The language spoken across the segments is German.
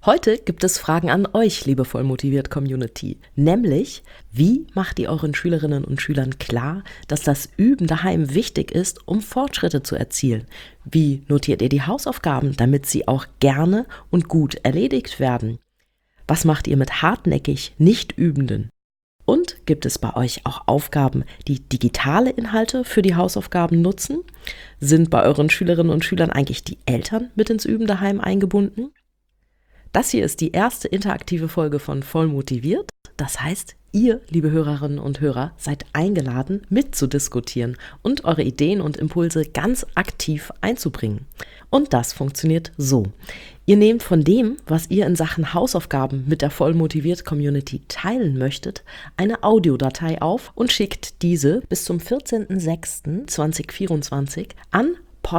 Heute gibt es Fragen an euch, liebe Vollmotiviert-Community. Nämlich, wie macht ihr euren Schülerinnen und Schülern klar, dass das Üben daheim wichtig ist, um Fortschritte zu erzielen? Wie notiert ihr die Hausaufgaben, damit sie auch gerne und gut erledigt werden? Was macht ihr mit hartnäckig Nicht-Übenden? Und gibt es bei euch auch Aufgaben, die digitale Inhalte für die Hausaufgaben nutzen? Sind bei euren Schülerinnen und Schülern eigentlich die Eltern mit ins Üben daheim eingebunden? Das hier ist die erste interaktive Folge von Vollmotiviert. Das heißt, ihr, liebe Hörerinnen und Hörer, seid eingeladen, mitzudiskutieren und eure Ideen und Impulse ganz aktiv einzubringen. Und das funktioniert so. Ihr nehmt von dem, was ihr in Sachen Hausaufgaben mit der Vollmotiviert-Community teilen möchtet, eine Audiodatei auf und schickt diese bis zum 14.06.2024 an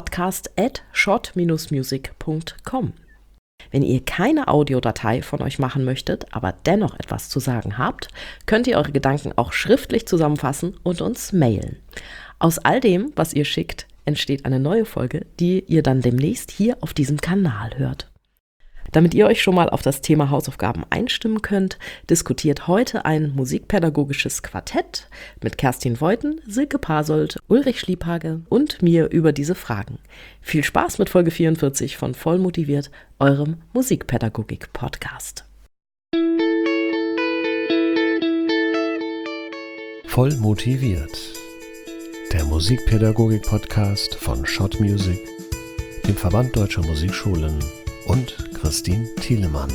podcast@short-music.com. Wenn ihr keine Audiodatei von euch machen möchtet, aber dennoch etwas zu sagen habt, könnt ihr eure Gedanken auch schriftlich zusammenfassen und uns mailen. Aus all dem, was ihr schickt, entsteht eine neue Folge, die ihr dann demnächst hier auf diesem Kanal hört. Damit ihr euch schon mal auf das Thema Hausaufgaben einstimmen könnt, diskutiert heute ein musikpädagogisches Quartett mit Kerstin Voiten, Silke Pasold, Ulrich Schliephake und mir über diese Fragen. Viel Spaß mit Folge 44 von Vollmotiviert, eurem Musikpädagogik-Podcast. Vollmotiviert, der Musikpädagogik-Podcast von Schott Music, dem Verband Deutscher Musikschulen und Christine Thielemann.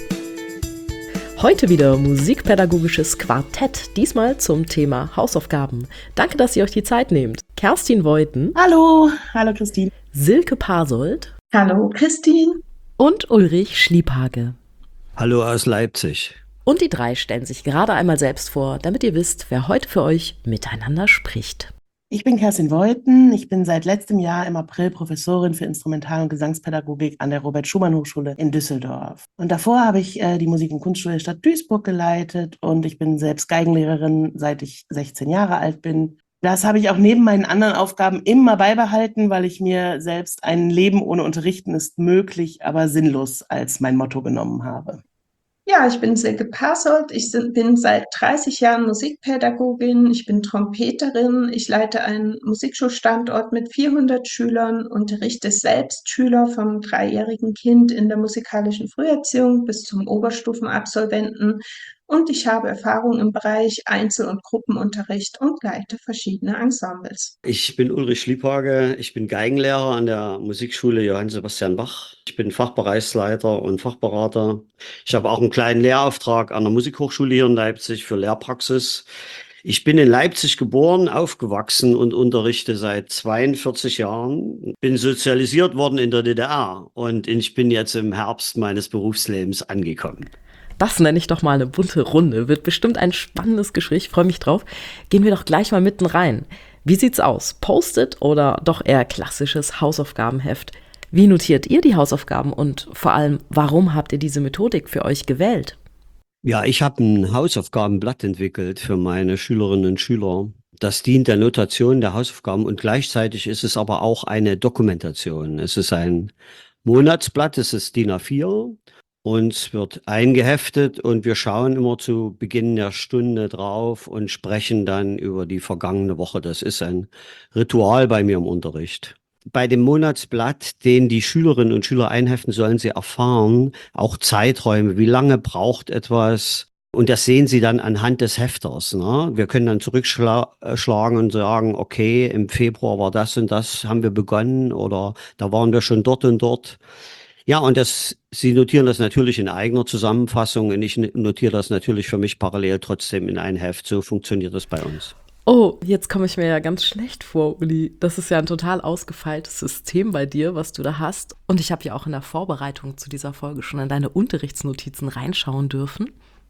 Heute wieder musikpädagogisches Quartett, diesmal zum Thema Hausaufgaben. Danke, dass ihr euch die Zeit nehmt. Kerstin Voiten. Hallo Christine. Silke Pasold. Hallo Christine. Und Ulrich Schliephake. Hallo aus Leipzig. Und die drei stellen sich gerade einmal selbst vor, damit ihr wisst, wer heute für euch miteinander spricht. Ich bin Kerstin Voiten. Ich bin seit letztem Jahr im April Professorin für Instrumental- und Gesangspädagogik an der Robert-Schumann-Hochschule in Düsseldorf. Und davor habe ich die Musik- und Kunstschule der Stadt Duisburg geleitet und ich bin selbst Geigenlehrerin, seit ich 16 Jahre alt bin. Das habe ich auch neben meinen anderen Aufgaben immer beibehalten, weil ich mir selbst ein Leben ohne Unterrichten ist möglich, aber sinnlos als mein Motto genommen habe. Ja, ich bin Silke Pasold. Ich bin seit 30 Jahren Musikpädagogin. Ich bin Trompeterin. Ich leite einen Musikschulstandort mit 400 Schülern, unterrichte selbst Schüler vom 3-jährigen Kind in der musikalischen Früherziehung bis zum Oberstufenabsolventen. Und ich habe Erfahrung im Bereich Einzel- und Gruppenunterricht und leite verschiedene Ensembles. Ich bin Ulrich Schliephake. Ich bin Geigenlehrer an der Musikschule Johann Sebastian Bach. Ich bin Fachbereichsleiter und Fachberater. Ich habe auch einen kleinen Lehrauftrag an der Musikhochschule hier in Leipzig für Lehrpraxis. Ich bin in Leipzig geboren, aufgewachsen und unterrichte seit 42 Jahren. Bin sozialisiert worden in der DDR und ich bin jetzt im Herbst meines Berufslebens angekommen. Das nenne ich doch mal eine bunte Runde. Wird bestimmt ein spannendes Gespräch, freue mich drauf. Gehen wir doch gleich mal mitten rein. Wie sieht's aus? Post-it oder doch eher klassisches Hausaufgabenheft? Wie notiert ihr die Hausaufgaben und vor allem, warum habt ihr diese Methodik für euch gewählt? Ja, ich habe ein Hausaufgabenblatt entwickelt für meine Schülerinnen und Schüler. Das dient der Notation der Hausaufgaben und gleichzeitig ist es aber auch eine Dokumentation. Es ist ein Monatsblatt, es ist DIN A4. Und wird eingeheftet und wir schauen immer zu Beginn der Stunde drauf und sprechen dann über die vergangene Woche. Das ist ein Ritual bei mir im Unterricht. Bei dem Monatsblatt, den die Schülerinnen und Schüler einheften, sollen sie erfahren, auch Zeiträume, wie lange braucht etwas. Und das sehen sie dann anhand des Hefters. Ne? Wir können dann zurückschlagen und sagen, okay, im Februar war das und das, haben wir begonnen oder da waren wir schon dort und dort. Ja, und Sie notieren das natürlich in eigener Zusammenfassung und ich notiere das natürlich für mich parallel trotzdem in ein Heft. So funktioniert das bei uns. Oh, jetzt komme ich mir ja ganz schlecht vor, Uli. Das ist ja ein total ausgefeiltes System bei dir, was du da hast. Und ich habe ja auch in der Vorbereitung zu dieser Folge schon in deine Unterrichtsnotizen reinschauen dürfen.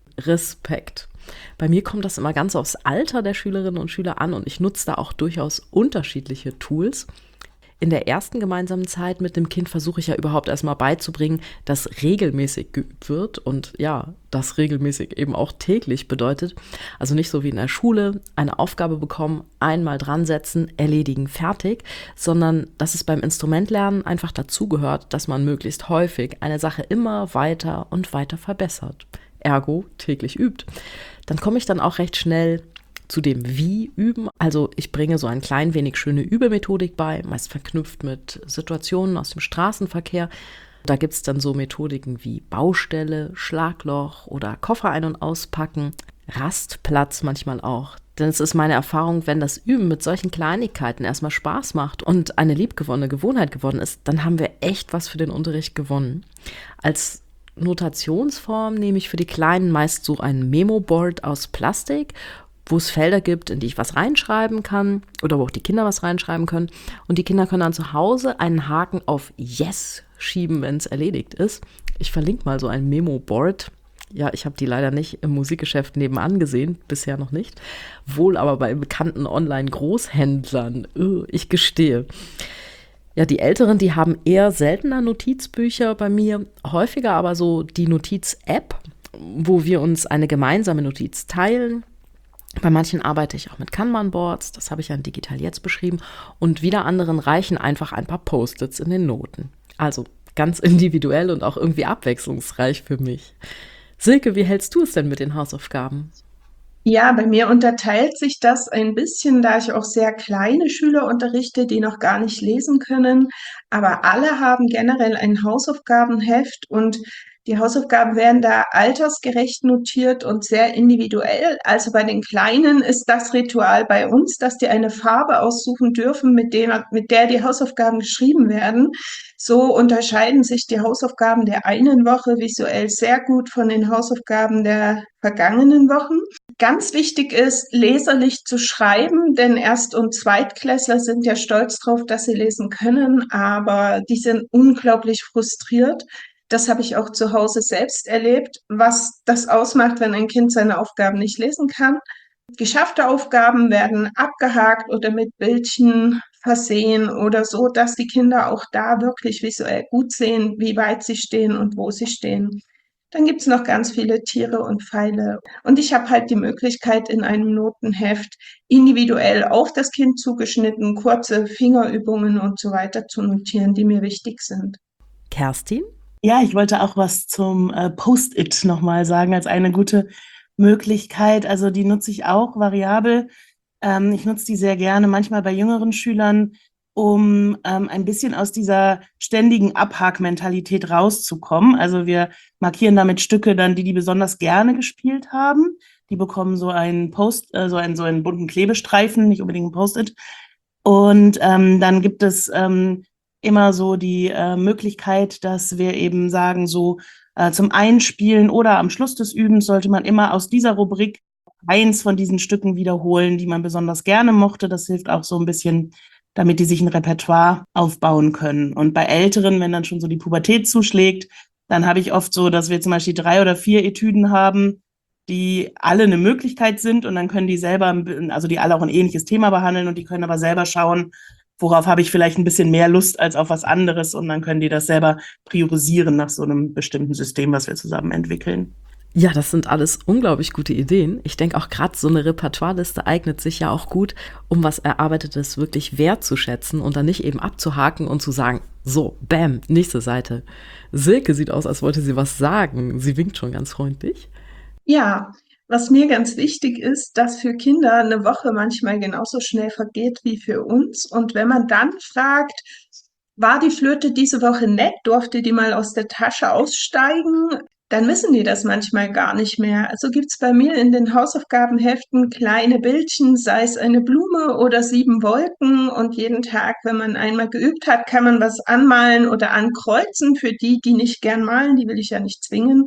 Respekt. Bei mir kommt das immer ganz aufs Alter der Schülerinnen und Schüler an und ich nutze da auch durchaus unterschiedliche Tools. In der ersten gemeinsamen Zeit mit dem Kind versuche ich ja überhaupt erstmal beizubringen, dass regelmäßig geübt wird und ja, das regelmäßig eben auch täglich bedeutet. Also nicht so wie in der Schule, eine Aufgabe bekommen, einmal dran setzen, erledigen, fertig, sondern dass es beim Instrumentlernen einfach dazugehört, dass man möglichst häufig eine Sache immer weiter und weiter verbessert. Ergo täglich übt. Dann komme ich dann auch recht schnell zu dem Wie üben. Also ich bringe so ein klein wenig schöne Übemethodik bei, meist verknüpft mit Situationen aus dem Straßenverkehr. Da gibt es dann so Methodiken wie Baustelle, Schlagloch oder Koffer ein- und auspacken, Rastplatz manchmal auch. Denn es ist meine Erfahrung, wenn das Üben mit solchen Kleinigkeiten erstmal Spaß macht und eine liebgewonnene Gewohnheit geworden ist, dann haben wir echt was für den Unterricht gewonnen. Als Notationsform nehme ich für die Kleinen meist so ein Memo-Board aus Plastik, wo es Felder gibt, in die ich was reinschreiben kann oder wo auch die Kinder was reinschreiben können. Und die Kinder können dann zu Hause einen Haken auf Yes schieben, wenn es erledigt ist. Ich verlinke mal so ein Memo-Board. Ja, ich habe die leider nicht im Musikgeschäft nebenan gesehen, bisher noch nicht. Wohl aber bei bekannten Online-Großhändlern. Ich gestehe. Ja, die Älteren, die haben eher seltener Notizbücher bei mir, häufiger aber so die Notiz-App, wo wir uns eine gemeinsame Notiz teilen. Bei manchen arbeite ich auch mit Kanban-Boards, das habe ich ja in Digital jetzt beschrieben. Und wieder anderen reichen einfach ein paar Post-its in den Noten. Also ganz individuell und auch irgendwie abwechslungsreich für mich. Silke, wie hältst du es denn mit den Hausaufgaben? Ja, bei mir unterteilt sich das ein bisschen, da ich auch sehr kleine Schüler unterrichte, die noch gar nicht lesen können. Aber alle haben generell ein Hausaufgabenheft und die Hausaufgaben werden da altersgerecht notiert und sehr individuell. Also bei den Kleinen ist das Ritual bei uns, dass die eine Farbe aussuchen dürfen, mit der die Hausaufgaben geschrieben werden. So unterscheiden sich die Hausaufgaben der einen Woche visuell sehr gut von den Hausaufgaben der vergangenen Wochen. Ganz wichtig ist, leserlich zu schreiben, denn Erst- und Zweitklässler sind ja stolz drauf, dass sie lesen können, aber die sind unglaublich frustriert. Das habe ich auch zu Hause selbst erlebt, was das ausmacht, wenn ein Kind seine Aufgaben nicht lesen kann. Geschaffte Aufgaben werden abgehakt oder mit Bildchen versehen oder so, dass die Kinder auch da wirklich visuell gut sehen, wie weit sie stehen und wo sie stehen. Dann gibt's noch ganz viele Tiere und Pfeile. Und ich habe halt die Möglichkeit, in einem Notenheft individuell auf das Kind zugeschnitten, kurze Fingerübungen und so weiter zu notieren, die mir wichtig sind. Kerstin? Ja, ich wollte auch was zum Post-it nochmal sagen, als eine gute Möglichkeit. Also die nutze ich auch variabel. Ich nutze die sehr gerne, manchmal bei jüngeren Schülern, um ein bisschen aus dieser ständigen Abhakmentalität rauszukommen. Also wir markieren damit Stücke dann, die besonders gerne gespielt haben. Die bekommen so einen so einen bunten Klebestreifen, nicht unbedingt ein Post-it. Und dann gibt es immer so die Möglichkeit, dass wir eben sagen, so zum Einspielen oder am Schluss des Übens sollte man immer aus dieser Rubrik eins von diesen Stücken wiederholen, die man besonders gerne mochte. Das hilft auch so ein bisschen, damit die sich ein Repertoire aufbauen können. Und bei Älteren, wenn dann schon so die Pubertät zuschlägt, dann habe ich oft so, dass wir zum Beispiel 3 oder 4 Etüden haben, die alle eine Möglichkeit sind und dann können die selber, also die alle auch ein ähnliches Thema behandeln und die können aber selber schauen, worauf habe ich vielleicht ein bisschen mehr Lust als auf was anderes und dann können die das selber priorisieren nach so einem bestimmten System, was wir zusammen entwickeln. Ja, das sind alles unglaublich gute Ideen. Ich denke auch gerade so eine Repertoireliste eignet sich ja auch gut, um was Erarbeitetes wirklich wertzuschätzen und dann nicht eben abzuhaken und zu sagen, so, bam, nächste Seite. Silke sieht aus, als wollte sie was sagen. Sie winkt schon ganz freundlich. Ja, was mir ganz wichtig ist, dass für Kinder eine Woche manchmal genauso schnell vergeht wie für uns. Und wenn man dann fragt, war die Flöte diese Woche nett, durfte die mal aus der Tasche aussteigen, dann wissen die das manchmal gar nicht mehr. Also gibt's bei mir in den Hausaufgabenheften kleine Bildchen, sei es eine Blume oder 7 Wolken. Und jeden Tag, wenn man einmal geübt hat, kann man was anmalen oder ankreuzen. Für die, die nicht gern malen, die will ich ja nicht zwingen.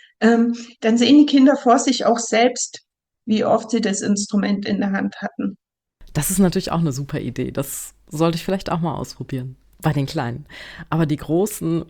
Dann sehen die Kinder vor sich auch selbst, wie oft sie das Instrument in der Hand hatten. Das ist natürlich auch eine super Idee. Das sollte ich vielleicht auch mal ausprobieren. Bei den Kleinen. Aber die Großen,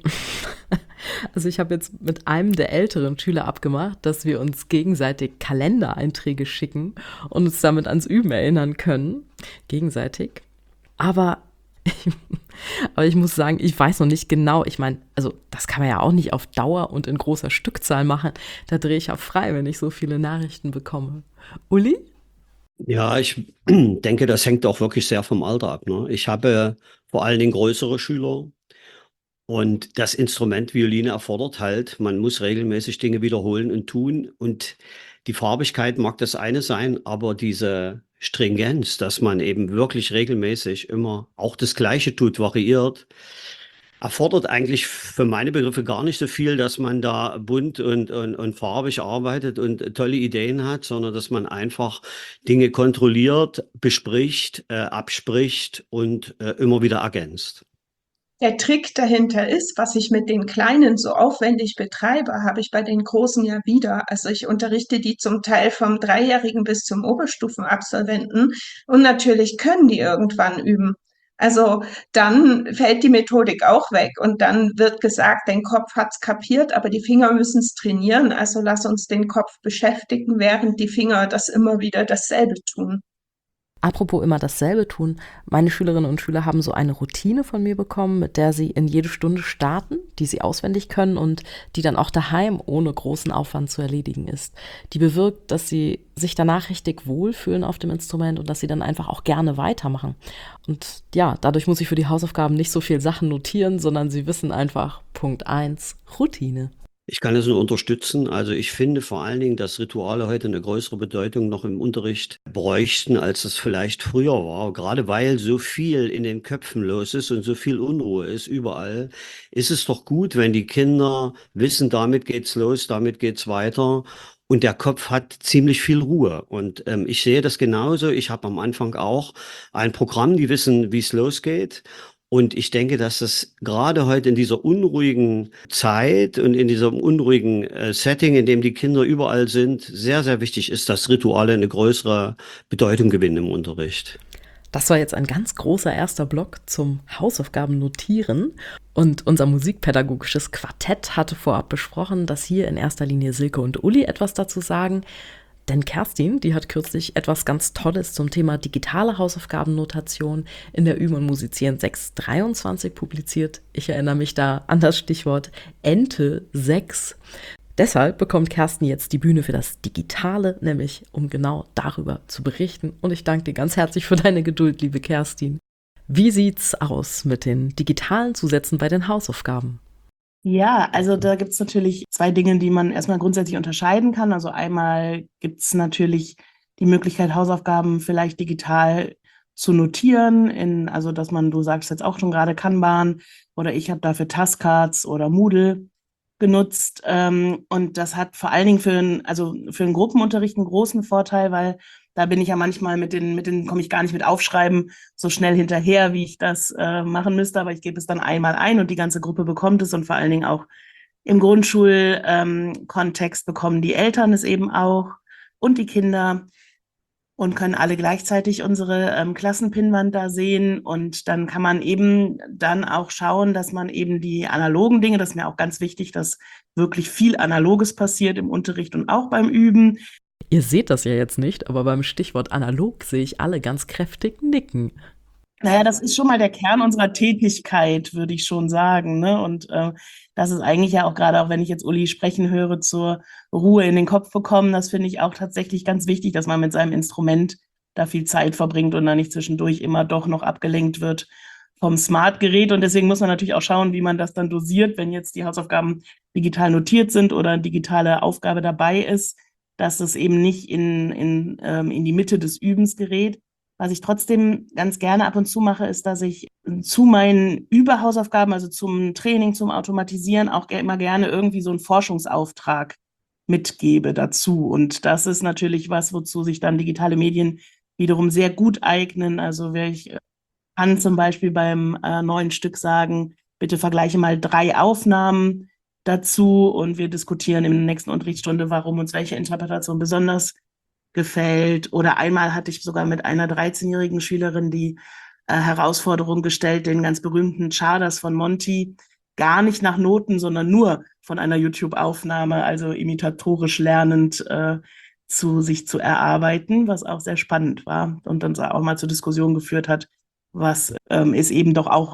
also ich habe jetzt mit einem der älteren Schüler abgemacht, dass wir uns gegenseitig Kalendereinträge schicken und uns damit ans Üben erinnern können. Gegenseitig. Aber Aber ich muss sagen, ich weiß noch nicht genau. Ich meine, also das kann man ja auch nicht auf Dauer und in großer Stückzahl machen. Da drehe ich ja frei, wenn ich so viele Nachrichten bekomme. Uli? Ja, ich denke, das hängt auch wirklich sehr vom Alter ab, ne? Ich habe vor allen Dingen größere Schüler und das Instrument Violine erfordert halt, man muss regelmäßig Dinge wiederholen und tun. Und die Farbigkeit mag das eine sein, aber diese Stringenz, dass man eben wirklich regelmäßig immer auch das Gleiche tut, variiert, erfordert eigentlich für meine Begriffe gar nicht so viel, dass man da bunt und farbig arbeitet und tolle Ideen hat, sondern dass man einfach Dinge kontrolliert, bespricht, abspricht und immer wieder ergänzt. Der Trick dahinter ist, was ich mit den Kleinen so aufwendig betreibe, habe ich bei den Großen ja wieder. Also ich unterrichte die zum Teil vom Dreijährigen bis zum Oberstufenabsolventen und natürlich können die irgendwann üben. Also dann fällt die Methodik auch weg und dann wird gesagt, dein Kopf hat's kapiert, aber die Finger müssen's trainieren. Also lass uns den Kopf beschäftigen, während die Finger das immer wieder dasselbe tun. Apropos immer dasselbe tun, meine Schülerinnen und Schüler haben so eine Routine von mir bekommen, mit der sie in jede Stunde starten, die sie auswendig können und die dann auch daheim ohne großen Aufwand zu erledigen ist. Die bewirkt, dass sie sich danach richtig wohlfühlen auf dem Instrument und dass sie dann einfach auch gerne weitermachen. Und ja, dadurch muss ich für die Hausaufgaben nicht so viel Sachen notieren, sondern sie wissen einfach, Punkt 1, Routine. Ich kann es nur unterstützen. Also ich finde vor allen Dingen, dass Rituale heute eine größere Bedeutung noch im Unterricht bräuchten, als es vielleicht früher war. Gerade weil so viel in den Köpfen los ist und so viel Unruhe ist überall, ist es doch gut, wenn die Kinder wissen, damit geht's los, damit geht's weiter. Und der Kopf hat ziemlich viel Ruhe. Und ich sehe das genauso. Ich habe am Anfang auch ein Programm, die wissen, wie es losgeht. Und ich denke, dass es gerade heute in dieser unruhigen Zeit und in diesem unruhigen Setting, in dem die Kinder überall sind, sehr, sehr wichtig ist, dass Rituale eine größere Bedeutung gewinnen im Unterricht. Das war jetzt ein ganz großer erster Block zum Hausaufgaben notieren. Und unser musikpädagogisches Quartett hatte vorab besprochen, dass hier in erster Linie Silke und Uli etwas dazu sagen. Denn Kerstin, die hat kürzlich etwas ganz Tolles zum Thema digitale Hausaufgabennotation in der Üben und Musizieren 623 publiziert. Ich erinnere mich da an das Stichwort Ente 6. Deshalb bekommt Kerstin jetzt die Bühne für das Digitale, nämlich um genau darüber zu berichten. Und ich danke dir ganz herzlich für deine Geduld, liebe Kerstin. Wie sieht's aus mit den digitalen Zusätzen bei den Hausaufgaben? Ja, also da gibt es natürlich zwei Dinge, die man erstmal grundsätzlich unterscheiden kann. Also einmal gibt es natürlich die Möglichkeit, Hausaufgaben vielleicht digital zu notieren, also dass man, du sagst jetzt auch schon gerade Kanban oder ich habe dafür Taskcards oder Moodle genutzt. Und das hat vor allen Dingen für einen Gruppenunterricht einen großen Vorteil, weil da bin ich ja manchmal komme ich gar nicht mit Aufschreiben so schnell hinterher, wie ich das machen müsste, aber ich gebe es dann einmal ein und die ganze Gruppe bekommt es und vor allen Dingen auch im Grundschulkontext bekommen die Eltern es eben auch und die Kinder und können alle gleichzeitig unsere Klassenpinnwand da sehen und dann kann man eben dann auch schauen, dass man eben die analogen Dinge, das ist mir auch ganz wichtig, dass wirklich viel Analoges passiert im Unterricht und auch beim Üben. Ihr seht das ja jetzt nicht, aber beim Stichwort analog sehe ich alle ganz kräftig nicken. Naja, das ist schon mal der Kern unserer Tätigkeit, würde ich schon sagen, ne? Und das ist eigentlich ja auch gerade, auch wenn ich jetzt Uli sprechen höre, zur Ruhe in den Kopf bekommen, das finde ich auch tatsächlich ganz wichtig, dass man mit seinem Instrument da viel Zeit verbringt und dann nicht zwischendurch immer doch noch abgelenkt wird vom Smartgerät. Und deswegen muss man natürlich auch schauen, wie man das dann dosiert, wenn jetzt die Hausaufgaben digital notiert sind oder eine digitale Aufgabe dabei ist, dass es eben nicht in die Mitte des Übens gerät. Was ich trotzdem ganz gerne ab und zu mache, ist, dass ich zu meinen Überhausaufgaben, also zum Training, zum Automatisieren, auch immer gerne irgendwie so einen Forschungsauftrag mitgebe dazu. Und das ist natürlich was, wozu sich dann digitale Medien wiederum sehr gut eignen. Also ich kann zum Beispiel beim neuen Stück sagen, bitte vergleiche mal 3 Aufnahmen dazu und wir diskutieren in der nächsten Unterrichtsstunde, warum uns welche Interpretation besonders gefällt. Oder einmal hatte ich sogar mit einer 13-jährigen Schülerin die Herausforderung gestellt, den ganz berühmten Czardas von Monty gar nicht nach Noten, sondern nur von einer YouTube-Aufnahme, also imitatorisch lernend sich zu erarbeiten, was auch sehr spannend war und dann auch mal zur Diskussion geführt hat, was ist eben doch auch,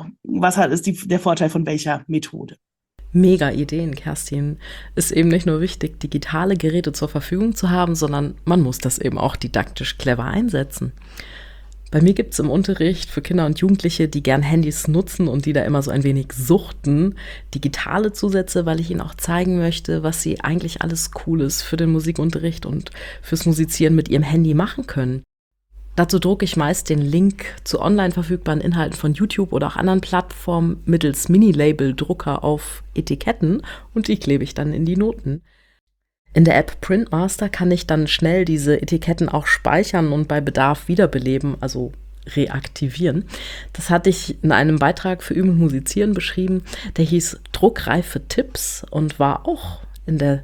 ist der Vorteil von welcher Methode? Mega Ideen, Kerstin. Ist eben nicht nur wichtig, digitale Geräte zur Verfügung zu haben, sondern man muss das eben auch didaktisch clever einsetzen. Bei mir gibt es im Unterricht für Kinder und Jugendliche, die gern Handys nutzen und die da immer so ein wenig suchten, digitale Zusätze, weil ich ihnen auch zeigen möchte, was sie eigentlich alles Cooles für den Musikunterricht und fürs Musizieren mit ihrem Handy machen können. Dazu drucke ich meist den Link zu online verfügbaren Inhalten von YouTube oder auch anderen Plattformen mittels Mini-Label-Drucker auf Etiketten und die klebe ich dann in die Noten. In der App Printmaster kann ich dann schnell diese Etiketten auch speichern und bei Bedarf wiederbeleben, also reaktivieren. Das hatte ich in einem Beitrag für Üben und Musizieren beschrieben. Der hieß Druckreife Tipps und war auch in der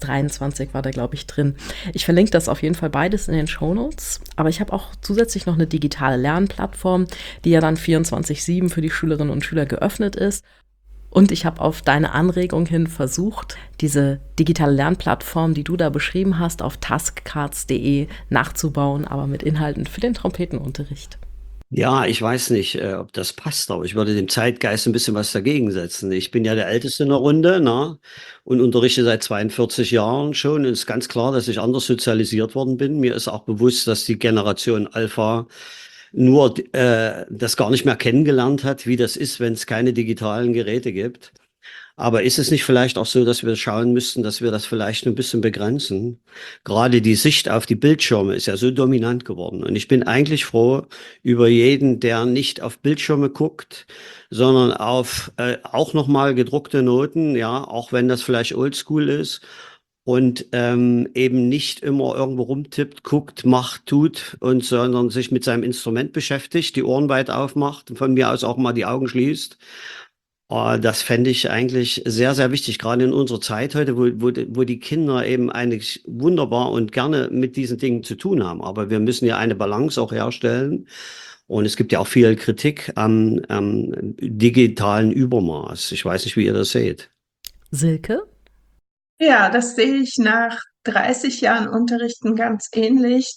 623 war da, glaube ich, drin. Ich verlinke das auf jeden Fall beides in den Shownotes, aber ich habe auch zusätzlich noch eine digitale Lernplattform, die ja dann 24/7 für die Schülerinnen und Schüler geöffnet ist. Und ich habe auf deine Anregung hin versucht, diese digitale Lernplattform, die du da beschrieben hast, auf taskcards.de nachzubauen, aber mit Inhalten für den Trompetenunterricht. Ja, ich weiß nicht, ob das passt, aber ich würde dem Zeitgeist ein bisschen was dagegen setzen. Ich bin ja der Älteste in der Runde, ne? Und unterrichte seit 42 Jahren schon. Und es ist ganz klar, dass ich anders sozialisiert worden bin. Mir ist auch bewusst, dass die Generation Alpha nur das gar nicht mehr kennengelernt hat, wie das ist, wenn es keine digitalen Geräte gibt. Aber ist es nicht vielleicht auch so, dass wir schauen müssten, dass wir das vielleicht ein bisschen begrenzen? Gerade die Sicht auf die Bildschirme ist ja so dominant geworden. Und ich bin eigentlich froh über jeden, der nicht auf Bildschirme guckt, sondern auf auch nochmal gedruckte Noten, ja, auch wenn das vielleicht oldschool ist. Und eben nicht immer irgendwo rumtippt, guckt, macht, tut, und sondern sich mit seinem Instrument beschäftigt, die Ohren weit aufmacht und von mir aus auch mal die Augen schließt. Das fände ich eigentlich sehr, sehr wichtig, gerade in unserer Zeit heute, wo die Kinder eben eigentlich wunderbar und gerne mit diesen Dingen zu tun haben. Aber wir müssen ja eine Balance auch herstellen. Und es gibt ja auch viel Kritik am digitalen Übermaß. Ich weiß nicht, wie ihr das seht. Silke? Ja, das sehe ich nach 30 Jahren Unterrichten ganz ähnlich.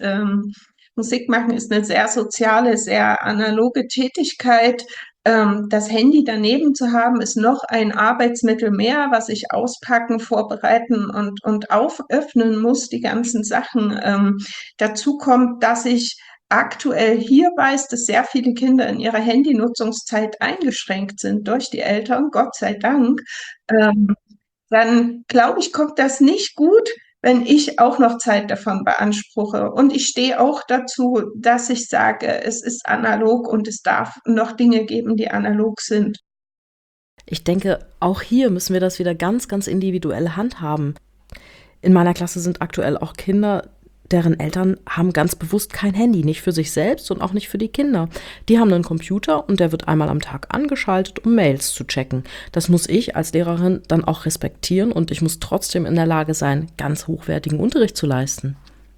Musik machen ist eine sehr soziale, sehr analoge Tätigkeit. Das Handy daneben zu haben, ist noch ein Arbeitsmittel mehr, was ich auspacken, vorbereiten und öffnen muss, die ganzen Sachen. Dazu kommt, dass ich aktuell hier weiß, dass sehr viele Kinder in ihrer Handynutzungszeit eingeschränkt sind durch die Eltern, Gott sei Dank. Ähm, Dann glaube ich, kommt das nicht gut, wenn ich auch noch Zeit davon beanspruche. Und ich stehe auch dazu, dass ich sage, es ist analog und es darf noch Dinge geben, die analog sind. Ich denke, auch hier müssen wir das wieder ganz, ganz individuell handhaben. In meiner Klasse sind aktuell auch Kinder, deren Eltern haben ganz bewusst kein Handy, nicht für sich selbst und auch nicht für die Kinder. Die haben einen Computer und der wird einmal am Tag angeschaltet, um Mails zu checken. Das muss ich als Lehrerin dann auch respektieren und ich muss trotzdem in der Lage sein, ganz hochwertigen Unterricht zu leisten.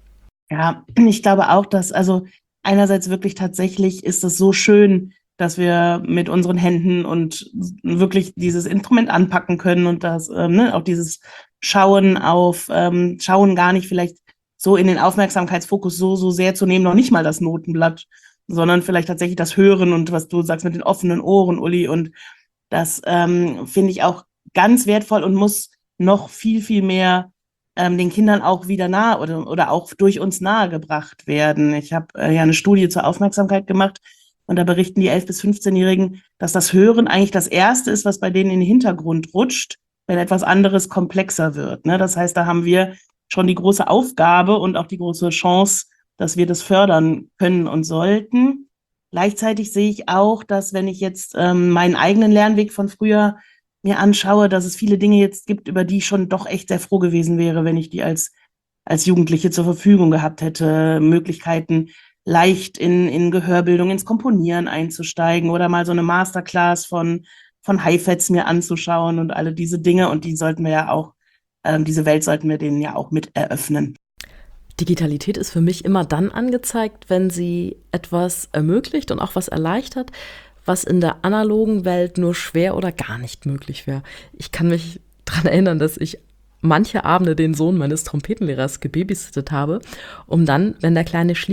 Ja, ich glaube auch, dass, also einerseits wirklich tatsächlich ist es so schön, dass wir mit unseren Händen und wirklich dieses Instrument anpacken können und das, auch dieses Schauen Schauen gar nicht vielleicht so in den Aufmerksamkeitsfokus so sehr zu nehmen, noch nicht mal das Notenblatt, sondern vielleicht tatsächlich das Hören und was du sagst mit den offenen Ohren, Uli. Und das finde ich auch ganz wertvoll und muss noch viel, viel mehr den Kindern auch wieder nahe oder auch durch uns nahegebracht werden. Ich habe ja eine Studie zur Aufmerksamkeit gemacht und da berichten die 11- bis 15-Jährigen, dass das Hören eigentlich das Erste ist, was bei denen in den Hintergrund rutscht, wenn etwas anderes komplexer wird. Ne? Das heißt, da haben wir schon die große Aufgabe und auch die große Chance, dass wir das fördern können und sollten. Gleichzeitig sehe ich auch, dass wenn ich jetzt meinen eigenen Lernweg von früher mir anschaue, dass es viele Dinge jetzt gibt, über die ich schon doch echt sehr froh gewesen wäre, wenn ich die als Jugendliche zur Verfügung gehabt hätte, Möglichkeiten leicht in Gehörbildung, ins Komponieren einzusteigen oder mal so eine Masterclass von Heifetz mir anzuschauen und alle diese Dinge, und die sollten wir ja auch diese Welt sollten wir denen ja auch mit eröffnen. Digitalität ist für mich immer dann angezeigt, wenn sie etwas ermöglicht und auch was erleichtert, was in der analogen Welt nur schwer oder gar nicht möglich wäre. Ich kann mich daran erinnern, dass ich manche Abende den Sohn meines Trompetenlehrers gebabysittet habe, um dann, wenn der Kleine schlief,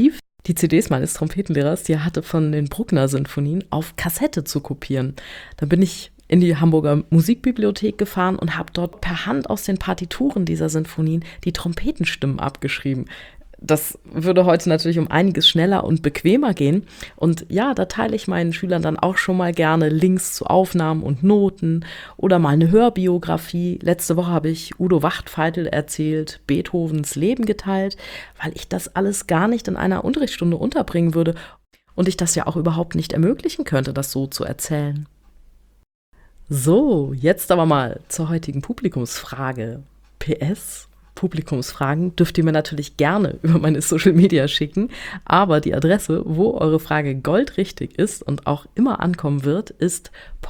die CDs meines Trompetenlehrers, die er hatte von den Bruckner-Sinfonien auf Kassette zu kopieren. Da bin ich in die Hamburger Musikbibliothek gefahren und habe dort per Hand aus den Partituren dieser Sinfonien die Trompetenstimmen abgeschrieben. Das würde heute natürlich um einiges schneller und bequemer gehen. Und ja, da teile ich meinen Schülern dann auch schon mal gerne Links zu Aufnahmen und Noten oder mal eine Hörbiografie. Letzte Woche habe ich Udo Wachtfeitel erzählt, Beethovens Leben geteilt, weil ich das alles gar nicht in einer Unterrichtsstunde unterbringen würde und ich das ja auch überhaupt nicht ermöglichen könnte, das so zu erzählen. So, jetzt aber mal zur heutigen Publikumsfrage. PS: Publikumsfragen dürft ihr mir natürlich gerne über meine Social Media schicken, aber die Adresse, wo eure Frage goldrichtig ist und auch immer ankommen wird, ist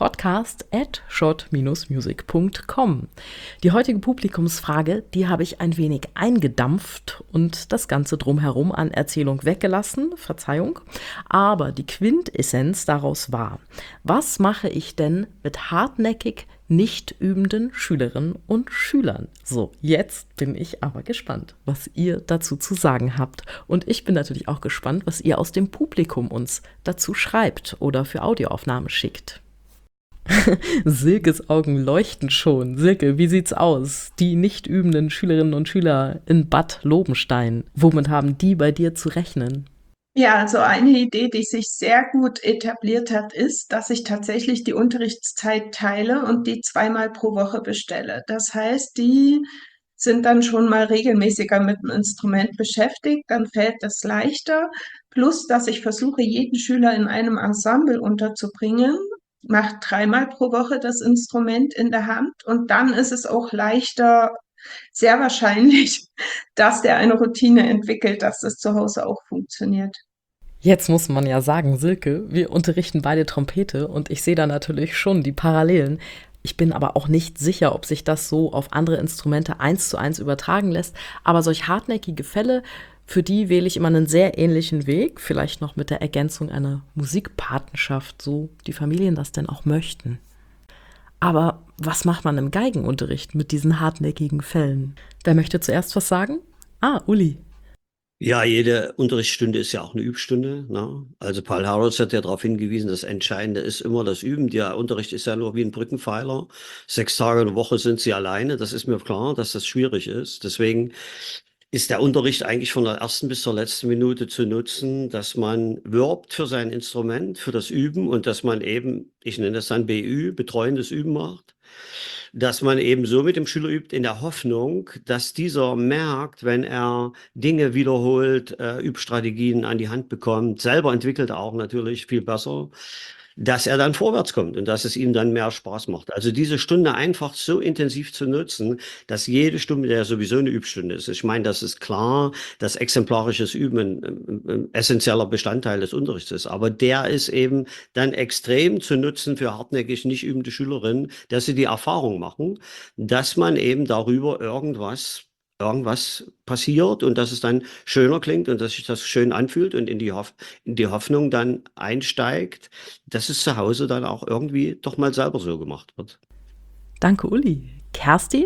podcast@short-music.com. Die heutige Publikumsfrage, die habe ich ein wenig eingedampft und das Ganze drumherum an Erzählung weggelassen, Verzeihung, aber die Quintessenz daraus war: Was mache ich denn mit hartnäckig nicht übenden Schülerinnen und Schülern? So, jetzt bin ich aber gespannt, was ihr dazu zu sagen habt. Und ich bin natürlich auch gespannt, was ihr aus dem Publikum uns dazu schreibt oder für Audioaufnahme schickt. Silkes Augen leuchten schon. Silke, wie sieht's aus? Die nicht übenden Schülerinnen und Schüler in Bad Lobenstein, womit haben die bei dir zu rechnen? Ja, also eine Idee, die sich sehr gut etabliert hat, ist, dass ich tatsächlich die Unterrichtszeit teile und die zweimal pro Woche bestelle. Das heißt, die sind dann schon mal regelmäßiger mit dem Instrument beschäftigt, dann fällt das leichter. Plus, dass ich versuche, jeden Schüler in einem Ensemble unterzubringen, macht dreimal pro Woche das Instrument in der Hand und dann ist es auch leichter, sehr wahrscheinlich, dass der eine Routine entwickelt, dass das zu Hause auch funktioniert. Jetzt muss man ja sagen, Silke, wir unterrichten beide Trompete und ich sehe da natürlich schon die Parallelen. Ich bin aber auch nicht sicher, ob sich das so auf andere Instrumente 1:1 übertragen lässt. Aber solch hartnäckige Fälle, für die wähle ich immer einen sehr ähnlichen Weg, vielleicht noch mit der Ergänzung einer Musikpatenschaft, so die Familien das denn auch möchten. Aber was macht man im Geigenunterricht mit diesen hartnäckigen Fällen? Wer möchte zuerst was sagen? Uli. Ja, jede Unterrichtsstunde ist ja auch eine Übstunde, ne? Also Paul Harrods hat ja darauf hingewiesen, das Entscheidende ist immer das Üben. Der Unterricht ist ja nur wie ein Brückenpfeiler. 6 Tage in der Woche sind sie alleine. Das ist mir klar, dass das schwierig ist. Deswegen ist der Unterricht eigentlich von der ersten bis zur letzten Minute zu nutzen, dass man wirbt für sein Instrument, für das Üben und dass man eben, ich nenne das dann BÜ, betreuendes Üben macht. Dass man eben so mit dem Schüler übt in der Hoffnung, dass dieser merkt, wenn er Dinge wiederholt, Übstrategien an die Hand bekommt, selber entwickelt auch natürlich viel besser, dass er dann vorwärts kommt und dass es ihm dann mehr Spaß macht. Also diese Stunde einfach so intensiv zu nutzen, dass jede Stunde ja sowieso eine Übstunde ist. Ich meine, das ist klar, dass exemplarisches Üben ein essentieller Bestandteil des Unterrichts ist. Aber der ist eben dann extrem zu nutzen für hartnäckig nicht übende Schülerinnen, dass sie die Erfahrung machen, dass man eben darüber irgendwas passiert und dass es dann schöner klingt und dass sich das schön anfühlt und in die Hoffnung dann einsteigt, dass es zu Hause dann auch irgendwie doch mal selber so gemacht wird. Danke, Uli. Kerstin?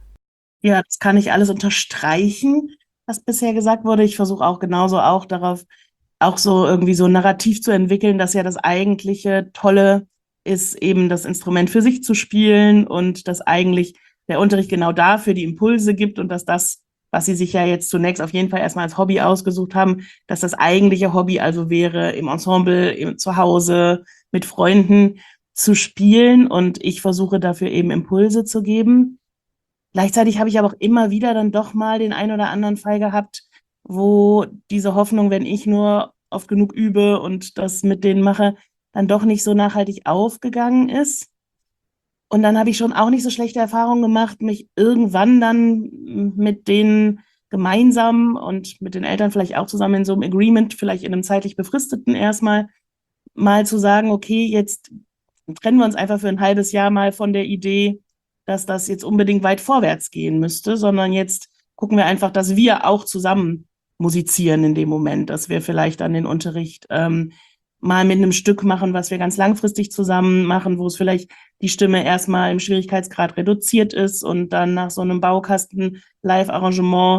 Ja, das kann ich alles unterstreichen, was bisher gesagt wurde. Ich versuche auch genauso auch darauf, auch so irgendwie so ein Narrativ zu entwickeln, dass ja das eigentliche Tolle ist, eben das Instrument für sich zu spielen und dass eigentlich der Unterricht genau dafür die Impulse gibt und dass das, was sie sich ja jetzt zunächst auf jeden Fall erstmal als Hobby ausgesucht haben, dass das eigentliche Hobby also wäre, im Ensemble, zu Hause, mit Freunden zu spielen und ich versuche dafür eben Impulse zu geben. Gleichzeitig habe ich aber auch immer wieder dann doch mal den ein oder anderen Fall gehabt, wo diese Hoffnung, wenn ich nur oft genug übe und das mit denen mache, dann doch nicht so nachhaltig aufgegangen ist. Und dann habe ich schon auch nicht so schlechte Erfahrungen gemacht, mich irgendwann dann mit denen gemeinsam und mit den Eltern vielleicht auch zusammen in so einem Agreement, vielleicht in einem zeitlich befristeten erstmal, mal zu sagen, okay, jetzt trennen wir uns einfach für ein halbes Jahr mal von der Idee, dass das jetzt unbedingt weit vorwärts gehen müsste, sondern jetzt gucken wir einfach, dass wir auch zusammen musizieren in dem Moment, dass wir vielleicht dann den Unterricht mal mit einem Stück machen, was wir ganz langfristig zusammen machen, wo es vielleicht die Stimme erstmal im Schwierigkeitsgrad reduziert ist und dann nach so einem Baukasten-Live-Arrangement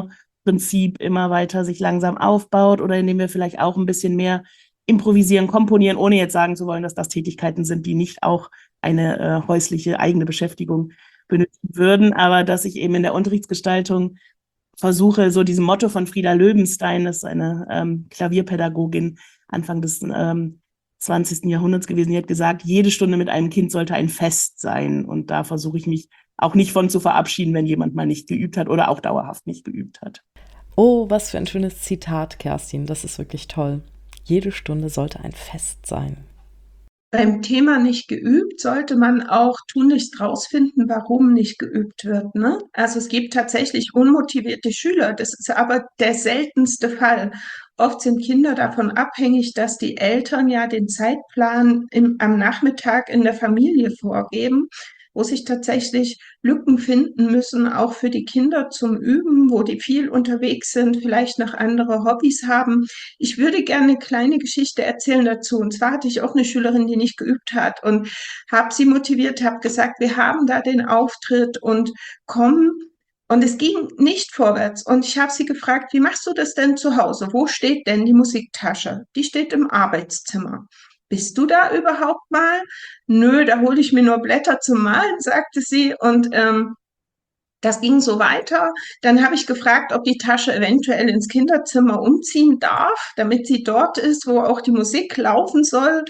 Prinzip immer weiter sich langsam aufbaut oder indem wir vielleicht auch ein bisschen mehr improvisieren, komponieren, ohne jetzt sagen zu wollen, dass das Tätigkeiten sind, die nicht auch eine häusliche eigene Beschäftigung benötigen würden, aber dass ich eben in der Unterrichtsgestaltung versuche, so diesem Motto von Frieda Löwenstein, das ist eine Klavierpädagogin Anfang des 20. Jahrhunderts gewesen, die hat gesagt, jede Stunde mit einem Kind sollte ein Fest sein. Und da versuche ich mich auch nicht von zu verabschieden, wenn jemand mal nicht geübt hat oder auch dauerhaft nicht geübt hat. Oh, was für ein schönes Zitat, Kerstin. Das ist wirklich toll. Jede Stunde sollte ein Fest sein. Beim Thema nicht geübt sollte man auch tunlichst rausfinden, warum nicht geübt wird, ne? Also es gibt tatsächlich unmotivierte Schüler, das ist aber der seltenste Fall. Oft sind Kinder davon abhängig, dass die Eltern ja den Zeitplan am Nachmittag in der Familie vorgeben, wo sich tatsächlich Lücken finden müssen, auch für die Kinder zum Üben, wo die viel unterwegs sind, vielleicht noch andere Hobbys haben. Ich würde gerne eine kleine Geschichte erzählen dazu. Und zwar hatte ich auch eine Schülerin, die nicht geübt hat und habe sie motiviert, habe gesagt, wir haben da den Auftritt und komm. Und es ging nicht vorwärts. Und ich habe sie gefragt, wie machst du das denn zu Hause? Wo steht denn die Musiktasche? Die steht im Arbeitszimmer. Bist du da überhaupt mal? Nö, da hole ich mir nur Blätter zum Malen, sagte sie. Und das ging so weiter. Dann habe ich gefragt, ob die Tasche eventuell ins Kinderzimmer umziehen darf, damit sie dort ist, wo auch die Musik laufen soll.